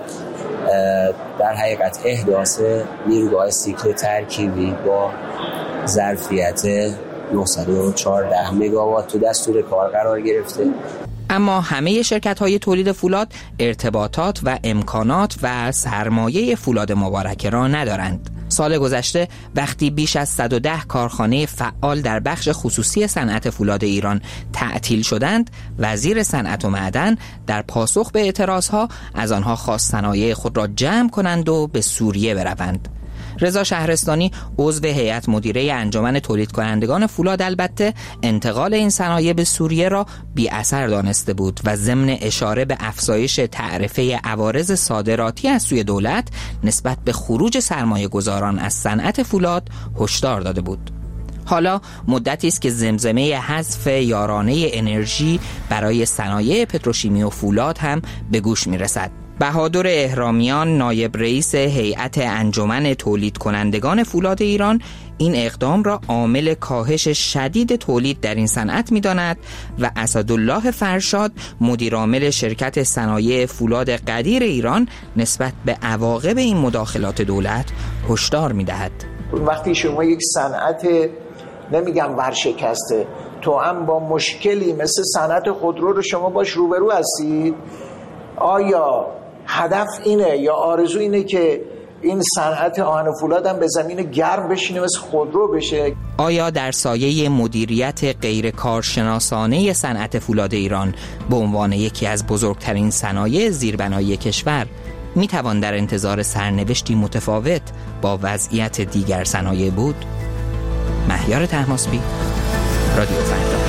در حقیقت احداث نیروگاه سیکل ترکیبی با ظرفیت نهصد و چهارده مگاوات تو دستور کار قرار گرفته. اما همه شرکت‌های تولید فولاد ارتباطات و امکانات و سرمایه فولاد مبارکه را ندارند. سال گذشته وقتی بیش از صد و ده کارخانه فعال در بخش خصوصی صنعت فولاد ایران تعطیل شدند، وزیر صنعت و معدن در پاسخ به اعتراضها از آنها خواست صنایع خود را جمع کنند و به سوریه بروند. رضا شهرستانی عضو هیئت مدیره انجمن تولید کنندگان فولاد البته انتقال این صنایع به سوریه را بی اثر دانسته بود و ضمن اشاره به افزایش تعرفه عوارض صادراتی از سوی دولت نسبت به خروج سرمایه گذاران از صنعت فولاد هشدار داده بود. حالا مدتی است که زمزمه حذف یارانه انرژی برای صنایع پتروشیمی و فولاد هم به گوش می‌رسد. بهادر اهرامیان نایب رئیس هیئت انجمن تولید کنندگان فولاد ایران این اقدام را عامل کاهش شدید تولید در این صنعت می‌داند و اسدالله فرشاد مدیرعامل شرکت صنایع فولاد قدیر ایران نسبت به عواقب این مداخلات دولت هشدار می‌دهد. وقتی شما یک صنعت نمیگم ورشکسته، تو هم با مشکلی مثل صنعت خودرو رو شما باش روبرو هستید، آیا هدف اینه یا آرزو اینه که این صنعت آهن فولاد هم به زمین گرم بشینه مثل خودرو بشه؟ آیا در سایه مدیریت غیر کارشناسانه صنعت فولاد ایران به عنوان یکی از بزرگترین صنایع زیربنایی کشور می توان در انتظار سرنوشتی متفاوت با وضعیت دیگر صنایع بود؟ مهیار طهماسبی، رادیو فردا.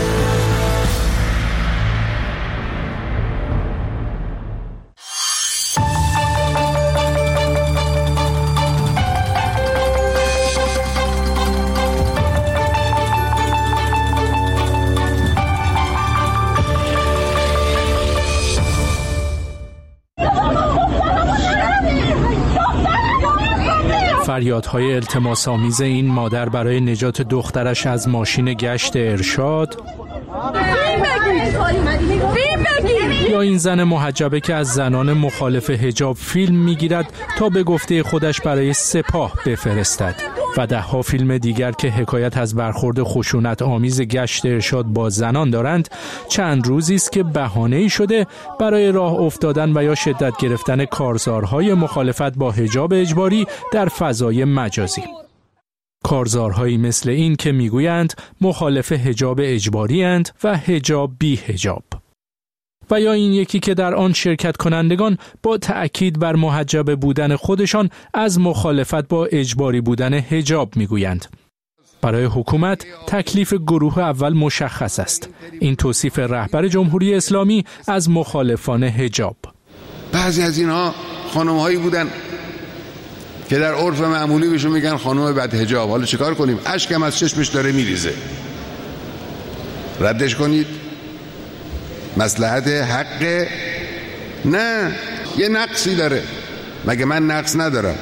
فریادهای التماس‌آمیز این مادر برای نجات دخترش از ماشین گشت ارشاد، یا این زن محجبه که از زنان مخالف حجاب فیلم میگیرد تا به گفته خودش برای سپاه بفرستد، و ده ها فیلم دیگر که حکایت از برخورد خشونت آمیز گشت ارشاد با زنان دارند، چند روزی است که بهانه‌ای شده برای راه افتادن و یا شدت گرفتن کارزارهای مخالفت با حجاب اجباری در فضای مجازی. کارزارهایی مثل این که میگویند مخالف حجاب اجباری اند و حجاب بی حجاب، و یا این یکی که در آن شرکت کنندگان با تأکید بر محجب بودن خودشان از مخالفت با اجباری بودن حجاب میگویند. برای حکومت تکلیف گروه اول مشخص است. این توصیف رهبر جمهوری اسلامی از مخالفان حجاب. بعضی از اینها خانم‌هایی بودن که در عرف معمولی بهشون میگن خانم بدحجاب. حالا چیکار کنیم؟ اشکم از چشمش داره میریزه. ردش کنید؟ مصلحت حق؟ نه، یه نقصی داره. مگه من نقص ندارم؟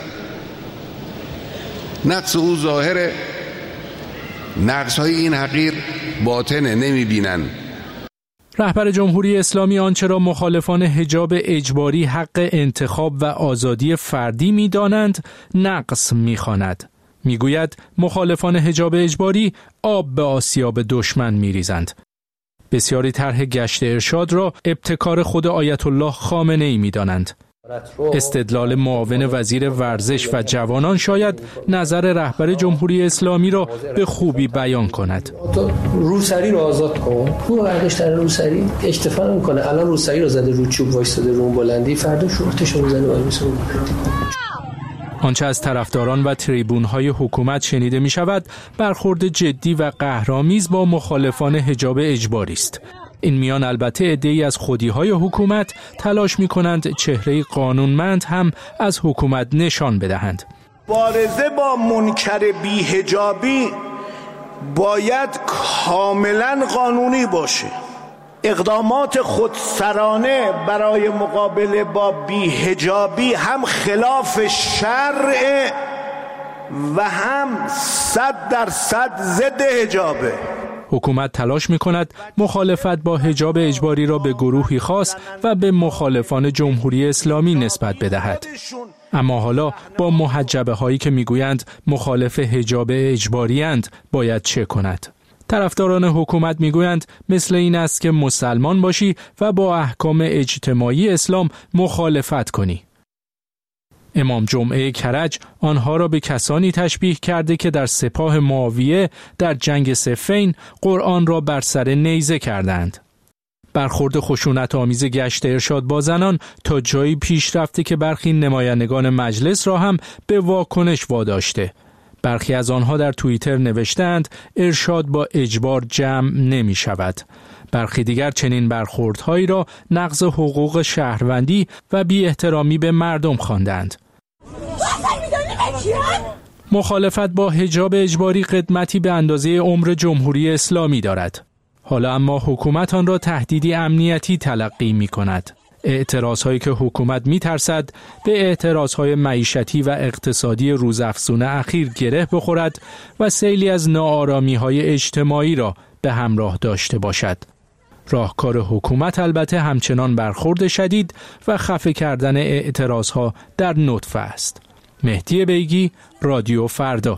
نقص او ظاهره، نقص های این حقیر باطنه، نمیبینن. رهبر جمهوری اسلامی آنچه را مخالفان حجاب اجباری حق انتخاب و آزادی فردی می‌دانند نقص می‌خواند. میگوید مخالفان حجاب اجباری آب به آسیاب دشمن می‌ریزند. بسیاری طرح گشت ارشاد را ابتکار خود آیت الله خامنه‌ای می‌دانند. استدلال معاون وزیر ورزش و جوانان شاید نظر رهبر جمهوری اسلامی را به خوبی بیان کند. روسری رو آزاد کن. اون ورزش در روسری اکتفا نمی‌کنه. الان روسری رو زده رو چوب وایساده رو بلندی، فردا شورتش رو می‌زنه وای میسه. آنچه از طرفداران و تریبون‌های حکومت شنیده می‌شود برخورد جدی و قهرآمیز با مخالفان حجاب اجباری است. این میان البته عده‌ای از خودی‌های حکومت تلاش می‌کنند چهره قانونمند هم از حکومت نشان بدهند. مبارزه با منکر بی‌حجابی باید کاملاً قانونی باشه. اقدامات خودسرانه برای مقابله با بی‌حجابی هم خلاف شرع و هم صد درصد ضد حجابه. حکومت تلاش می‌کند مخالفت با حجاب اجباری را به گروهی خاص و به مخالفان جمهوری اسلامی نسبت بدهد. اما حالا با محجبه هایی که میگویند مخالف حجاب اجباری اند باید چه کند؟ طرفداران حکومت میگویند مثل این است که مسلمان باشی و با احکام اجتماعی اسلام مخالفت کنی. امام جمعه کرج آنها را به کسانی تشبیه کرده که در سپاه معاویه در جنگ صفین قرآن را بر سر نیزه کردند. برخورد خشونت آمیز گشت ارشاد با زنان تا جایی پیش رفته که برخی نمایندگان مجلس را هم به واکنش واداشته. برخی از آنها در توییتر نوشتند ارشاد با اجبار جمع نمی شود. برخی دیگر چنین برخوردهایی را نقض حقوق شهروندی و بی احترامی به مردم خواندند. مخالفت با حجاب اجباری قدمتی به اندازه عمر جمهوری اسلامی دارد. حالا اما حکومت آن را تهدیدی امنیتی تلقی می کند. اعتراضهایی که حکومت می ترسد به اعتراضهای معیشتی و اقتصادی روزافزون اخیر گره بخورد و سیلی از ناآرامی‌های اجتماعی را به همراه داشته باشد. راهکار حکومت البته همچنان برخورد شدید و خفه کردن اعتراضها در نطفه است. مهدی بیگی، رادیو فردا.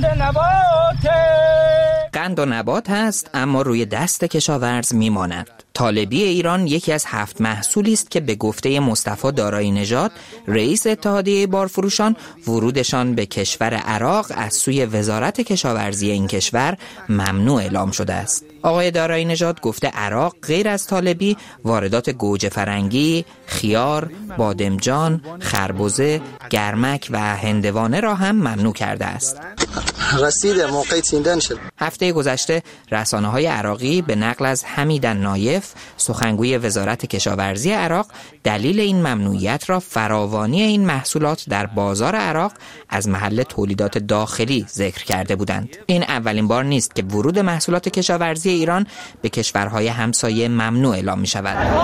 قند و نبات هست اما روی دست کشاورز میماند. طالبی ایران یکی از هفت محصولی است که به گفته مصطفی دارایی نژاد رئیس اتحادیه بارفروشان ورودشان به کشور عراق از سوی وزارت کشاورزی این کشور ممنوع اعلام شده است. آقای دارایی نژاد گفته عراق غیر از طالبی واردات گوجه فرنگی، خیار، بادمجان، خربزه، گرمک و هندوانه را هم ممنوع کرده است. رسید موقع چیندن شد. هفته گذشته رسانه‌های عراقی به نقل از حمیدن نایف سخنگوی وزارت کشاورزی عراق دلیل این ممنوعیت را فراوانی این محصولات در بازار عراق از محل تولیدات داخلی ذکر کرده بودند. این اولین بار نیست که ورود محصولات کشاورزی ایران به کشورهای همسایه ممنوع اعلام می شود.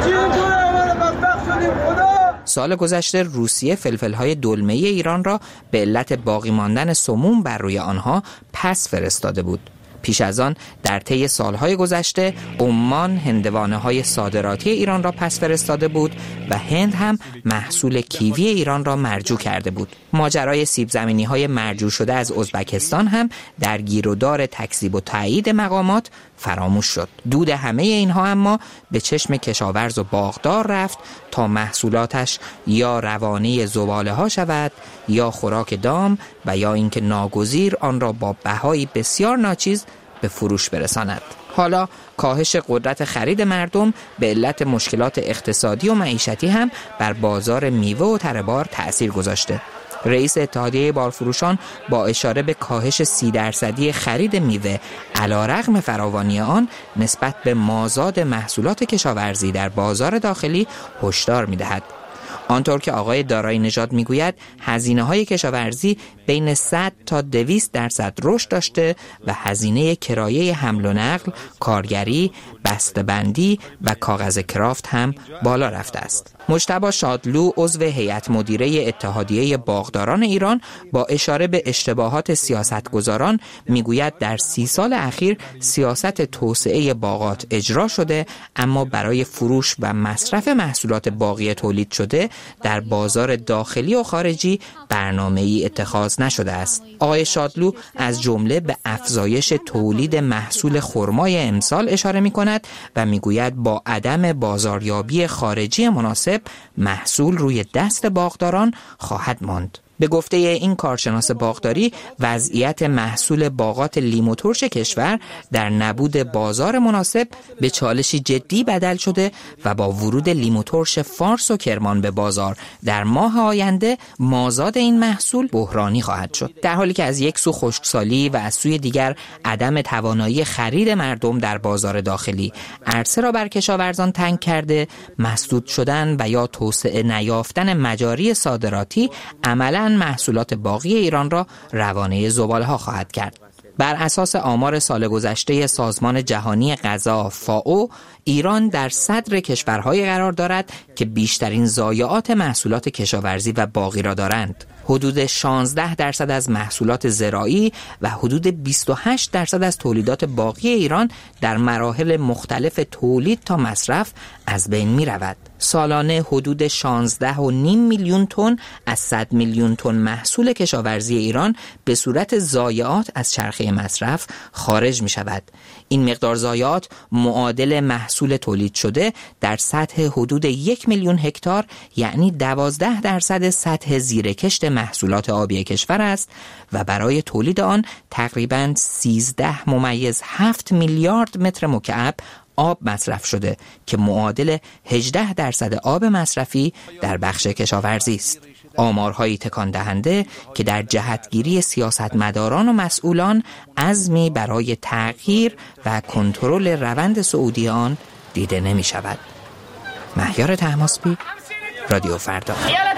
سال گذشته روسیه فلفل‌های دلمه‌ای ایران را به علت باقی ماندن سموم بر روی آنها پس فرستاده بود. پیش از آن در طی سالهای گذشته عمان هندوانه‌های صادراتی ایران را پس فرستاده بود و هند هم محصول کیوی ایران را مرجوع کرده بود. ماجرای سیب زمینی‌های مرجوع شده از ازبکستان هم در گیرودار تکذیب و تایید مقامات فراموش شد. دود همه اینها اما به چشم کشاورز و باغدار رفت تا محصولاتش یا روانه زباله‌ها شود یا خوراک دام و یا اینکه ناگزیر آن را با بهایی بسیار ناچیز به فروش برساند. حالا کاهش قدرت خرید مردم به علت مشکلات اقتصادی و معیشتی هم بر بازار میوه و تره‌بار تأثیر گذاشته. رئیس اتحادیه بارفروشان با اشاره به کاهش سی درصدی خرید میوه علیرغم فراوانی آن نسبت به مازاد محصولات کشاورزی در بازار داخلی هشدار می‌دهد. آنطور که آقای دارایی نژاد میگوید هزینه‌های کشاورزی بین صد تا دویست درصد رشد داشته و هزینه کرایه حمل و نقل، کارگری، بسته‌بندی و کاغذ کرافت هم بالا رفته است. مجتبی شادلو عضو هیئت مدیره اتحادیه باغداران ایران با اشاره به اشتباهات سیاستگزاران میگوید در سی سال اخیر سیاست توسعه باغات اجرا شده اما برای فروش و مصرف محصولات باغی تولید شده در بازار داخلی و خارجی برنامه‌ای اتخاذ نشده است. آقای شادلو از جمله به افزایش تولید محصول خرمای امسال اشاره می‌کند و میگوید با عدم بازاریابی خارجی مناسب محصول روی دست باغداران خواهد ماند. به گفته این کارشناس باغداری وضعیت محصول باغات لیمو ترش کشور در نبود بازار مناسب به چالشی جدی بدل شده و با ورود لیمو ترش فارس و کرمان به بازار در ماه آینده مازاد این محصول بحرانی خواهد شد. در حالی که از یک سو خشکسالی و از سوی دیگر عدم توانایی خرید مردم در بازار داخلی عرصه را بر کشاورزان تنگ کرده، مسدود شدن و یا توسعه نیافتن مجاری صادراتی عملاً محصولات باغی ایران را روانه زباله‌ها خواهد کرد. بر اساس آمار سال گذشته سازمان جهانی غذا فائو، ایران در صدر کشورهای قرار دارد که بیشترین ضایعات محصولات کشاورزی و باغی را دارند. حدود شانزده درصد از محصولات زراعی و حدود بیست و هشت درصد از تولیدات باغی ایران در مراحل مختلف تولید تا مصرف از بین می رود. سالانه حدود شانزده و نیم میلیون تن از صد میلیون تن محصول کشاورزی ایران به صورت ضایعات از چرخه مصرف خارج می شود. این مقدار ضایعات معادل محصول تولید شده در سطح حدود یک میلیون هکتار یعنی دوازده درصد سطح زیرکشت محصولات آبی کشور است و برای تولید آن تقریباً سیزده ممیز هفت میلیارد متر مکعب آب مصرف شده که معادل هجده درصد آب مصرفی در بخش کشاورزی است. آمارهایی تکان دهنده که در جهتگیری سیاستمداران و مسئولان عزمی برای تغییر و کنترل روند صعودی آن دیده نمی شود. مهیار طهماسبی، رادیو فردا.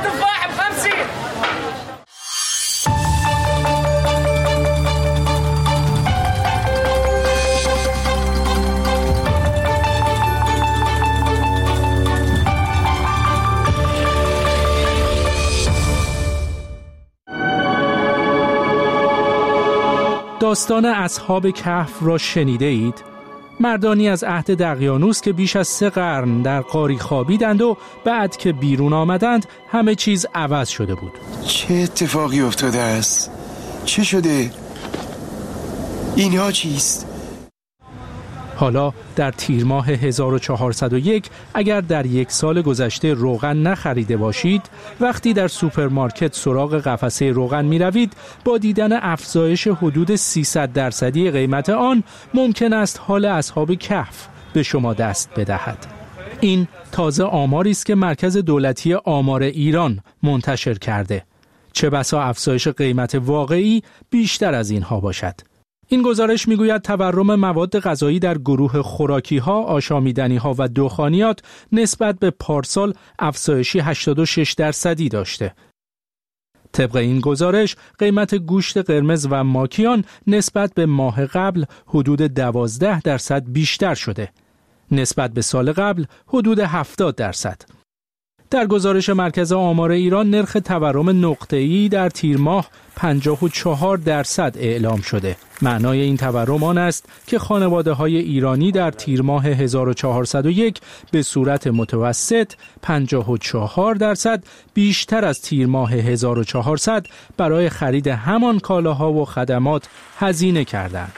داستان اصحاب کهف را شنیده اید؟ مردانی از عهد دقیانوس که بیش از سه قرن در غاری خوابیدند و بعد که بیرون آمدند همه چیز عوض شده بود. چه اتفاقی افتاده است؟ چه شده؟ اینها چیست؟ حالا در تیر ماه هزار و چهارصد و یک اگر در یک سال گذشته روغن نخریده باشید، وقتی در سوپرمارکت سراغ قفسه روغن می روید، با دیدن افزایش حدود سیصد درصدی قیمت آن ممکن است حال اصحاب کهف به شما دست بدهد. این تازه آماری است که مرکز دولتی آمار ایران منتشر کرده. چه بسا افزایش قیمت واقعی بیشتر از اینها باشد. این گزارش میگوید تورم مواد غذایی در گروه خوراکی‌ها، آشامیدنی‌ها و دخانیات نسبت به پارسال افزایشی هشتاد و شش درصدی داشته. طبق این گزارش قیمت گوشت قرمز و ماکیان نسبت به ماه قبل حدود دوازده درصد بیشتر شده. نسبت به سال قبل حدود هفتاد درصد. در گزارش مرکز آمار ایران نرخ تورم نقطه‌ای در تیر ماه پنجاه و چهار درصد اعلام شده. معنای این تورم آن است که خانواده‌های ایرانی در تیر ماه هزار و چهارصد و یک به صورت متوسط پنجاه و چهار درصد بیشتر از تیر ماه هزار و چهارصد برای خرید همان کالاها و خدمات هزینه کردند.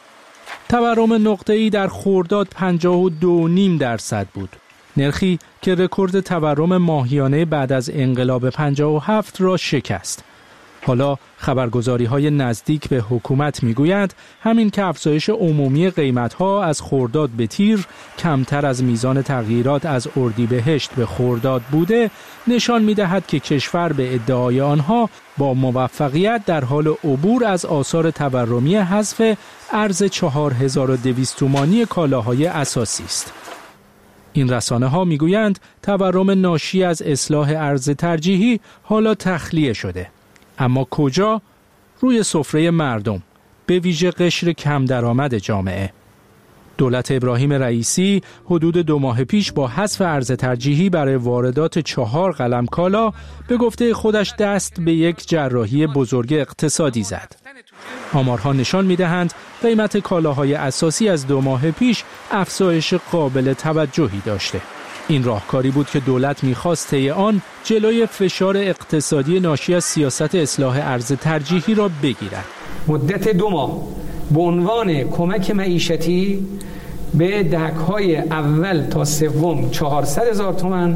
تورم نقطه‌ای در خرداد پنجاه و دو و نیم درصد بود. نرخی که رکورد تورم ماهیانه بعد از انقلاب پنجاه و هفت را شکست. حالا خبرگزاری‌های نزدیک به حکومت می‌گویند همین که افزایش عمومی قیمت‌ها از خرداد به تیر کمتر از میزان تغییرات از اردیبهشت به خرداد بوده، نشان می‌دهد که کشور به ادعای آنها با موفقیت در حال عبور از آثار تورمی حذف ارز چهار هزار و دویست تومانی کالاهای اساسی است. این رسانه ها می گویند تورم ناشی از اصلاح ارز ترجیحی حالا تخلیه شده. اما کجا؟ روی سفره مردم، به ویژه قشر کم درآمد جامعه. دولت ابراهیم رئیسی حدود دو ماه پیش با حذف ارز ترجیحی برای واردات چهار قلم کالا به گفته خودش دست به یک جراحی بزرگ اقتصادی زد. آمارها نشان می‌دهند قیمت کالاهای اساسی از دو ماه پیش افزایش قابل توجهی داشته. این راهکاری بود که دولت می‌خواست طی آن جلوی فشار اقتصادی ناشی از سیاست اصلاح ارز ترجیحی را بگیرد. مدت دو ماه به عنوان کمک معیشتی به دهک‌های اول تا سوم چهارصد هزار تومان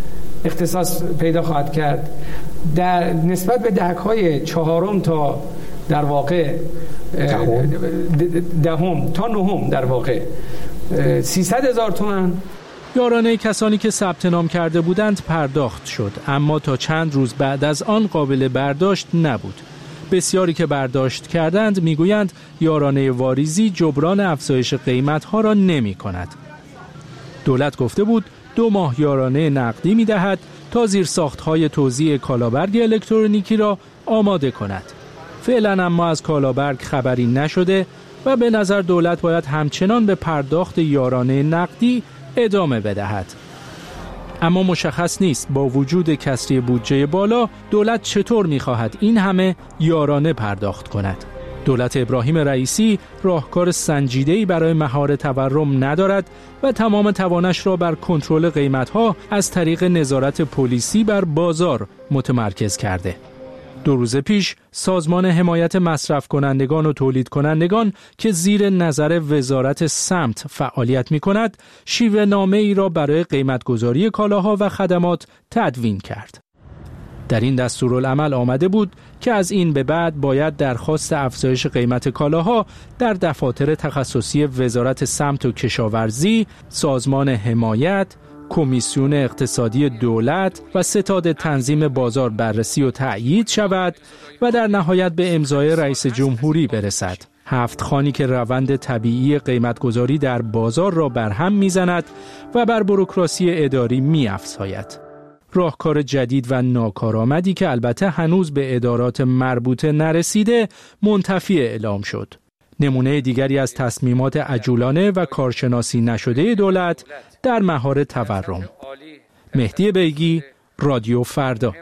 اختصاص پیدا خواهد کرد. در نسبت به دهک‌های چهارم تا در واقع دهم, دهم تا نهم در واقع سیصد هزار تومان. یارانه کسانی که ثبت نام کرده بودند پرداخت شد، اما تا چند روز بعد از آن قابل برداشت نبود. بسیاری که برداشت کردند میگویند یارانه واریزی جبران افزایش قیمت‌ها را نمی کند. دولت گفته بود دو ماه یارانه نقدی می دهد تا زیرساخت‌های توزیع کالابرگ الکترونیکی را آماده کند. فعلا اما از کالابرگ خبری نشده و به نظر دولت باید همچنان به پرداخت یارانه نقدی ادامه بدهد. اما مشخص نیست با وجود کسری بودجه بالا دولت چطور می‌خواهد این همه یارانه پرداخت کند. دولت ابراهیم رئیسی راهکار سنجیده‌ای برای مهار تورم ندارد و تمام توانش را بر کنترل قیمت‌ها از طریق نظارت پلیسی بر بازار متمرکز کرده. دو روز پیش سازمان حمایت مصرف کنندگان و تولید کنندگان که زیر نظر وزارت سمت فعالیت می کند، شیوه نامه ای را برای قیمتگذاری کالاها و خدمات تدوین کرد. در این دستورالعمل آمده بود که از این به بعد باید درخواست افزایش قیمت کالاها در دفاتر تخصصی وزارت سمت و کشاورزی، سازمان حمایت، کمیسیون اقتصادی دولت و ستاد تنظیم بازار بررسی و تأیید شود و در نهایت به امضای رئیس جمهوری برسد. هفت خوانی که روند طبیعی قیمتگذاری در بازار را برهم میزند و بر بوروکراسی اداری میافزاید. راهکار جدید و ناکارآمدی که البته هنوز به ادارات مربوطه نرسیده منتفی اعلام شد. نمونه دیگری از تصمیمات عجولانه و کارشناسی نشده دولت در مهار تورم. مهدی بیگی، رادیو فردا.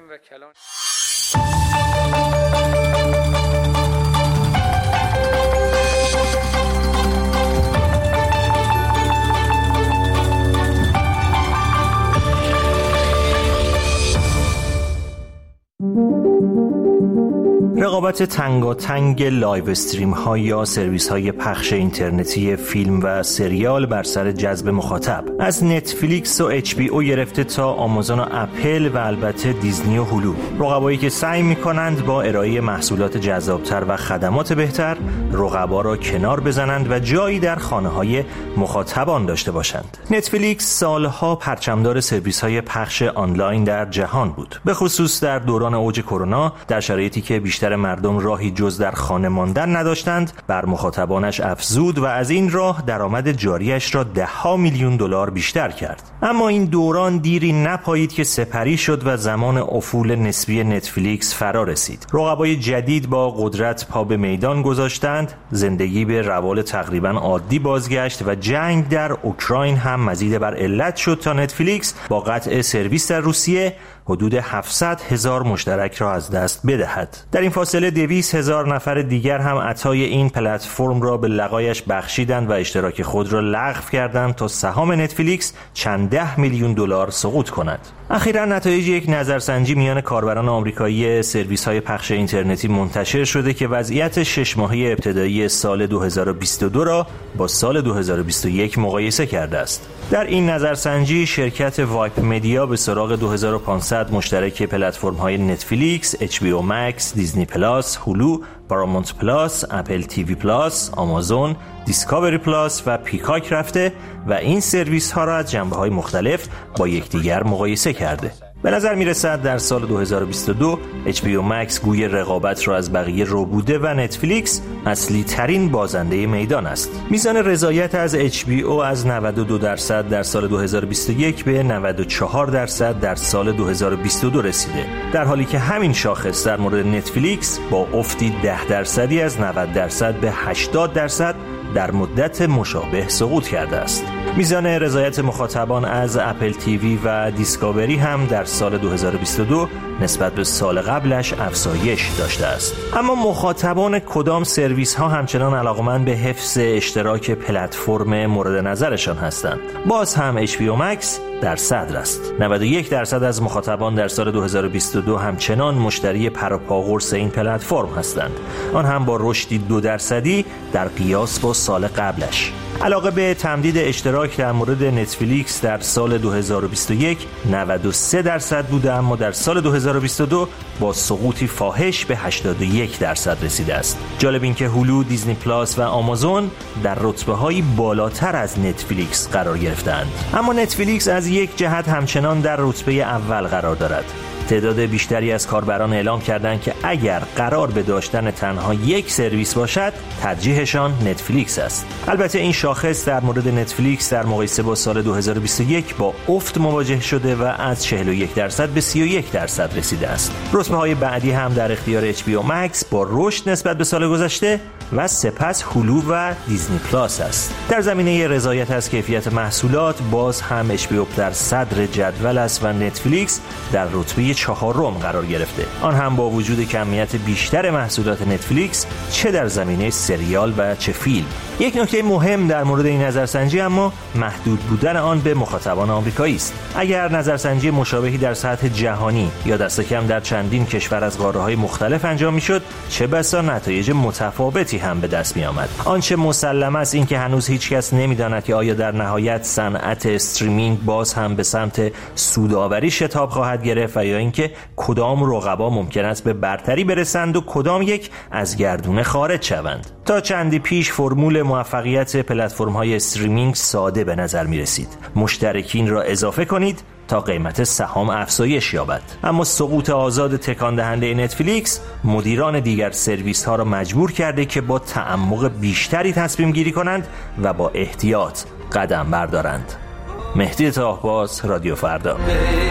رقابت تنگاتنگ لایو استریم ها یا سرویس های پخش اینترنتی فیلم و سریال بر سر جذب مخاطب، از نتفلیکس و اچ بی او گرفته تا آمازون و اپل و البته دیزنی و هولو، رقبایی که سعی می‌کنند با ارائه محصولات جذابتر و خدمات بهتر رقبا را کنار بزنند و جایی در خانه‌های مخاطبان داشته باشند. نتفلیکس سالها پرچمدار سرویس‌های پخش آنلاین در جهان بود، به خصوص در دوران اوج کرونا، در شرایطی که بیشتر مردم راهی جز در خانه ماندن نداشتند، بر مخاطبانش افزود و از این راه درآمد جاریش را ده ها میلیون دلار بیشتر کرد. اما این دوران دیری نپایید که سپری شد و زمان افول نسبی نتفلیکس فرا رسید. رقبای جدید با قدرت پا به میدان گذاشتند، زندگی به روال تقریباً عادی بازگشت و جنگ در اوکراین هم مزید بر علت شد تا نتفلیکس با قطع سرویس در روسیه حدود هفتصد هزار مشترک را از دست بدهد. در این فاصله دویست هزار نفر دیگر هم عطای این پلتفرم را به لقایش بخشیدند و اشتراک خود را لغو کردند تا سهام نتفلیکس چند ده میلیون دلار سقوط کند. اخیراً نتایج یک نظرسنجی میان کاربران آمریکایی سرویس‌های پخش اینترنتی منتشر شده که وضعیت شش ماهه ابتدایی سال دو هزار و بیست و دو را با سال دو هزار و بیست و یک مقایسه کرده است. در این نظرسنجی شرکت وایپ مدیا به سراغ دو هزار و پانصد مشترک پلتفرم‌های نتفلیکس، اچ بی او مکس، دیزنی پلاس، هولو، پارامونت پلاس، اپل تیوی پلاس، آمازون، دیسکاوری پلاس و پیکاک رفته و این سرویس ها را از جنبه‌های مختلف با یکدیگر مقایسه کرده. به نظر میرسد در سال دو هزار و بیست و دو اچ بی او مکس گوی رقابت را از بقیه رو بوده و نتفلیکس اصلی ترین بازنده میدان است. میزان رضایت از اچ بی او از نود و دو درصد در سال دو هزار و بیست و یک به نود و چهار درصد در سال دو هزار و بیست و دو رسیده، در حالی که همین شاخص در مورد نتفلیکس با افتی ده درصدی از نود درصد به هشتاد درصد در مدت مشابه سقوط کرده است. میزان رضایت مخاطبان از اپل تیوی و دیسکاوری هم در سال دو هزار و بیست و دو نسبت به سال قبلش افزایش داشته است. اما مخاطبان کدام سرویس ها همچنان علاقمند به حفظ اشتراک پلتفرم مورد نظرشان هستند؟ باز هم اچ بی او مکس در صدر است. نود و یک درصد از مخاطبان در سال دو هزار و بیست و دو همچنان مشتری پروپاقرص این پلتفرم هستند، آن هم با رشدی دو درصدی در قیاس با سال قبلش. علاقه به تمدید اشتراک در مورد نتفلیکس در سال دو هزار و بیست و یک نود و سه درصد بوده، اما در سال دو هزار و بیست و دو با سقوطی فاحش به هشتاد و یک درصد رسیده است. جالب این که هولو، دیزنی پلاس و آمازون در رتبه‌های بالاتر از نتفلیکس قرار گرفتند، اما نتفلیکس از یک جهت همچنان در رتبه اول قرار دارد. تعداد بیشتری از کاربران اعلام کردند که اگر قرار به داشتن تنها یک سرویس باشد، ترجیحشان نتفلیکس است. البته این شاخص در مورد نتفلیکس در مقایسه با سال دو هزار و بیست و یک با افت مواجه شده و از چهل و یک درصد به سی و یک درصد رسیده است. رتبه‌های بعدی هم در اختیار اچ بی او مکس با رشد نسبت به سال گذشته و سپس هولو و دیزنی پلاس است. در زمینه رضایت از کیفیت محصولات باز هم اچ بی او در صدر جدول است و نتفلیکس در رتبه چهارم قرار گرفته، آن هم با وجود کمیت بیشتر محصولات نتفلیکس چه در زمینه سریال و چه فیلم. یک نکته مهم در مورد این نظرسنجی اما محدود بودن آن به مخاطبان آمریکایی است. اگر نظرسنجی مشابهی در سطح جهانی یا دست کم در چندین کشور از قاره‌های مختلف انجام می‌شد، چه بسا نتایج متفاوتی هم به دست می‌آمد. آنچه مسلم است این که هنوز هیچ کس نمی‌داند که آیا در نهایت صنعت استریمینگ باز هم به سمت سودآوری شتاب خواهد گرفت و یا اینکه کدام رقبا ممکن است به برتری برسند و کدام یک از گردونه خارج شوند. تا چندی پیش فرمول موفقیت پلتفرم‌های استریمینگ ساده به نظر می‌رسید: مشترکین را اضافه کنید تا قیمت سهام افزایش یابد. اما سقوط آزاد تکان دهنده نتفلیکس مدیران دیگر سرویس ها را مجبور کرده که با تعمق بیشتری تصمیم گیری کنند و با احتیاط قدم بردارند. مهدی طاهباز، رادیو فردا.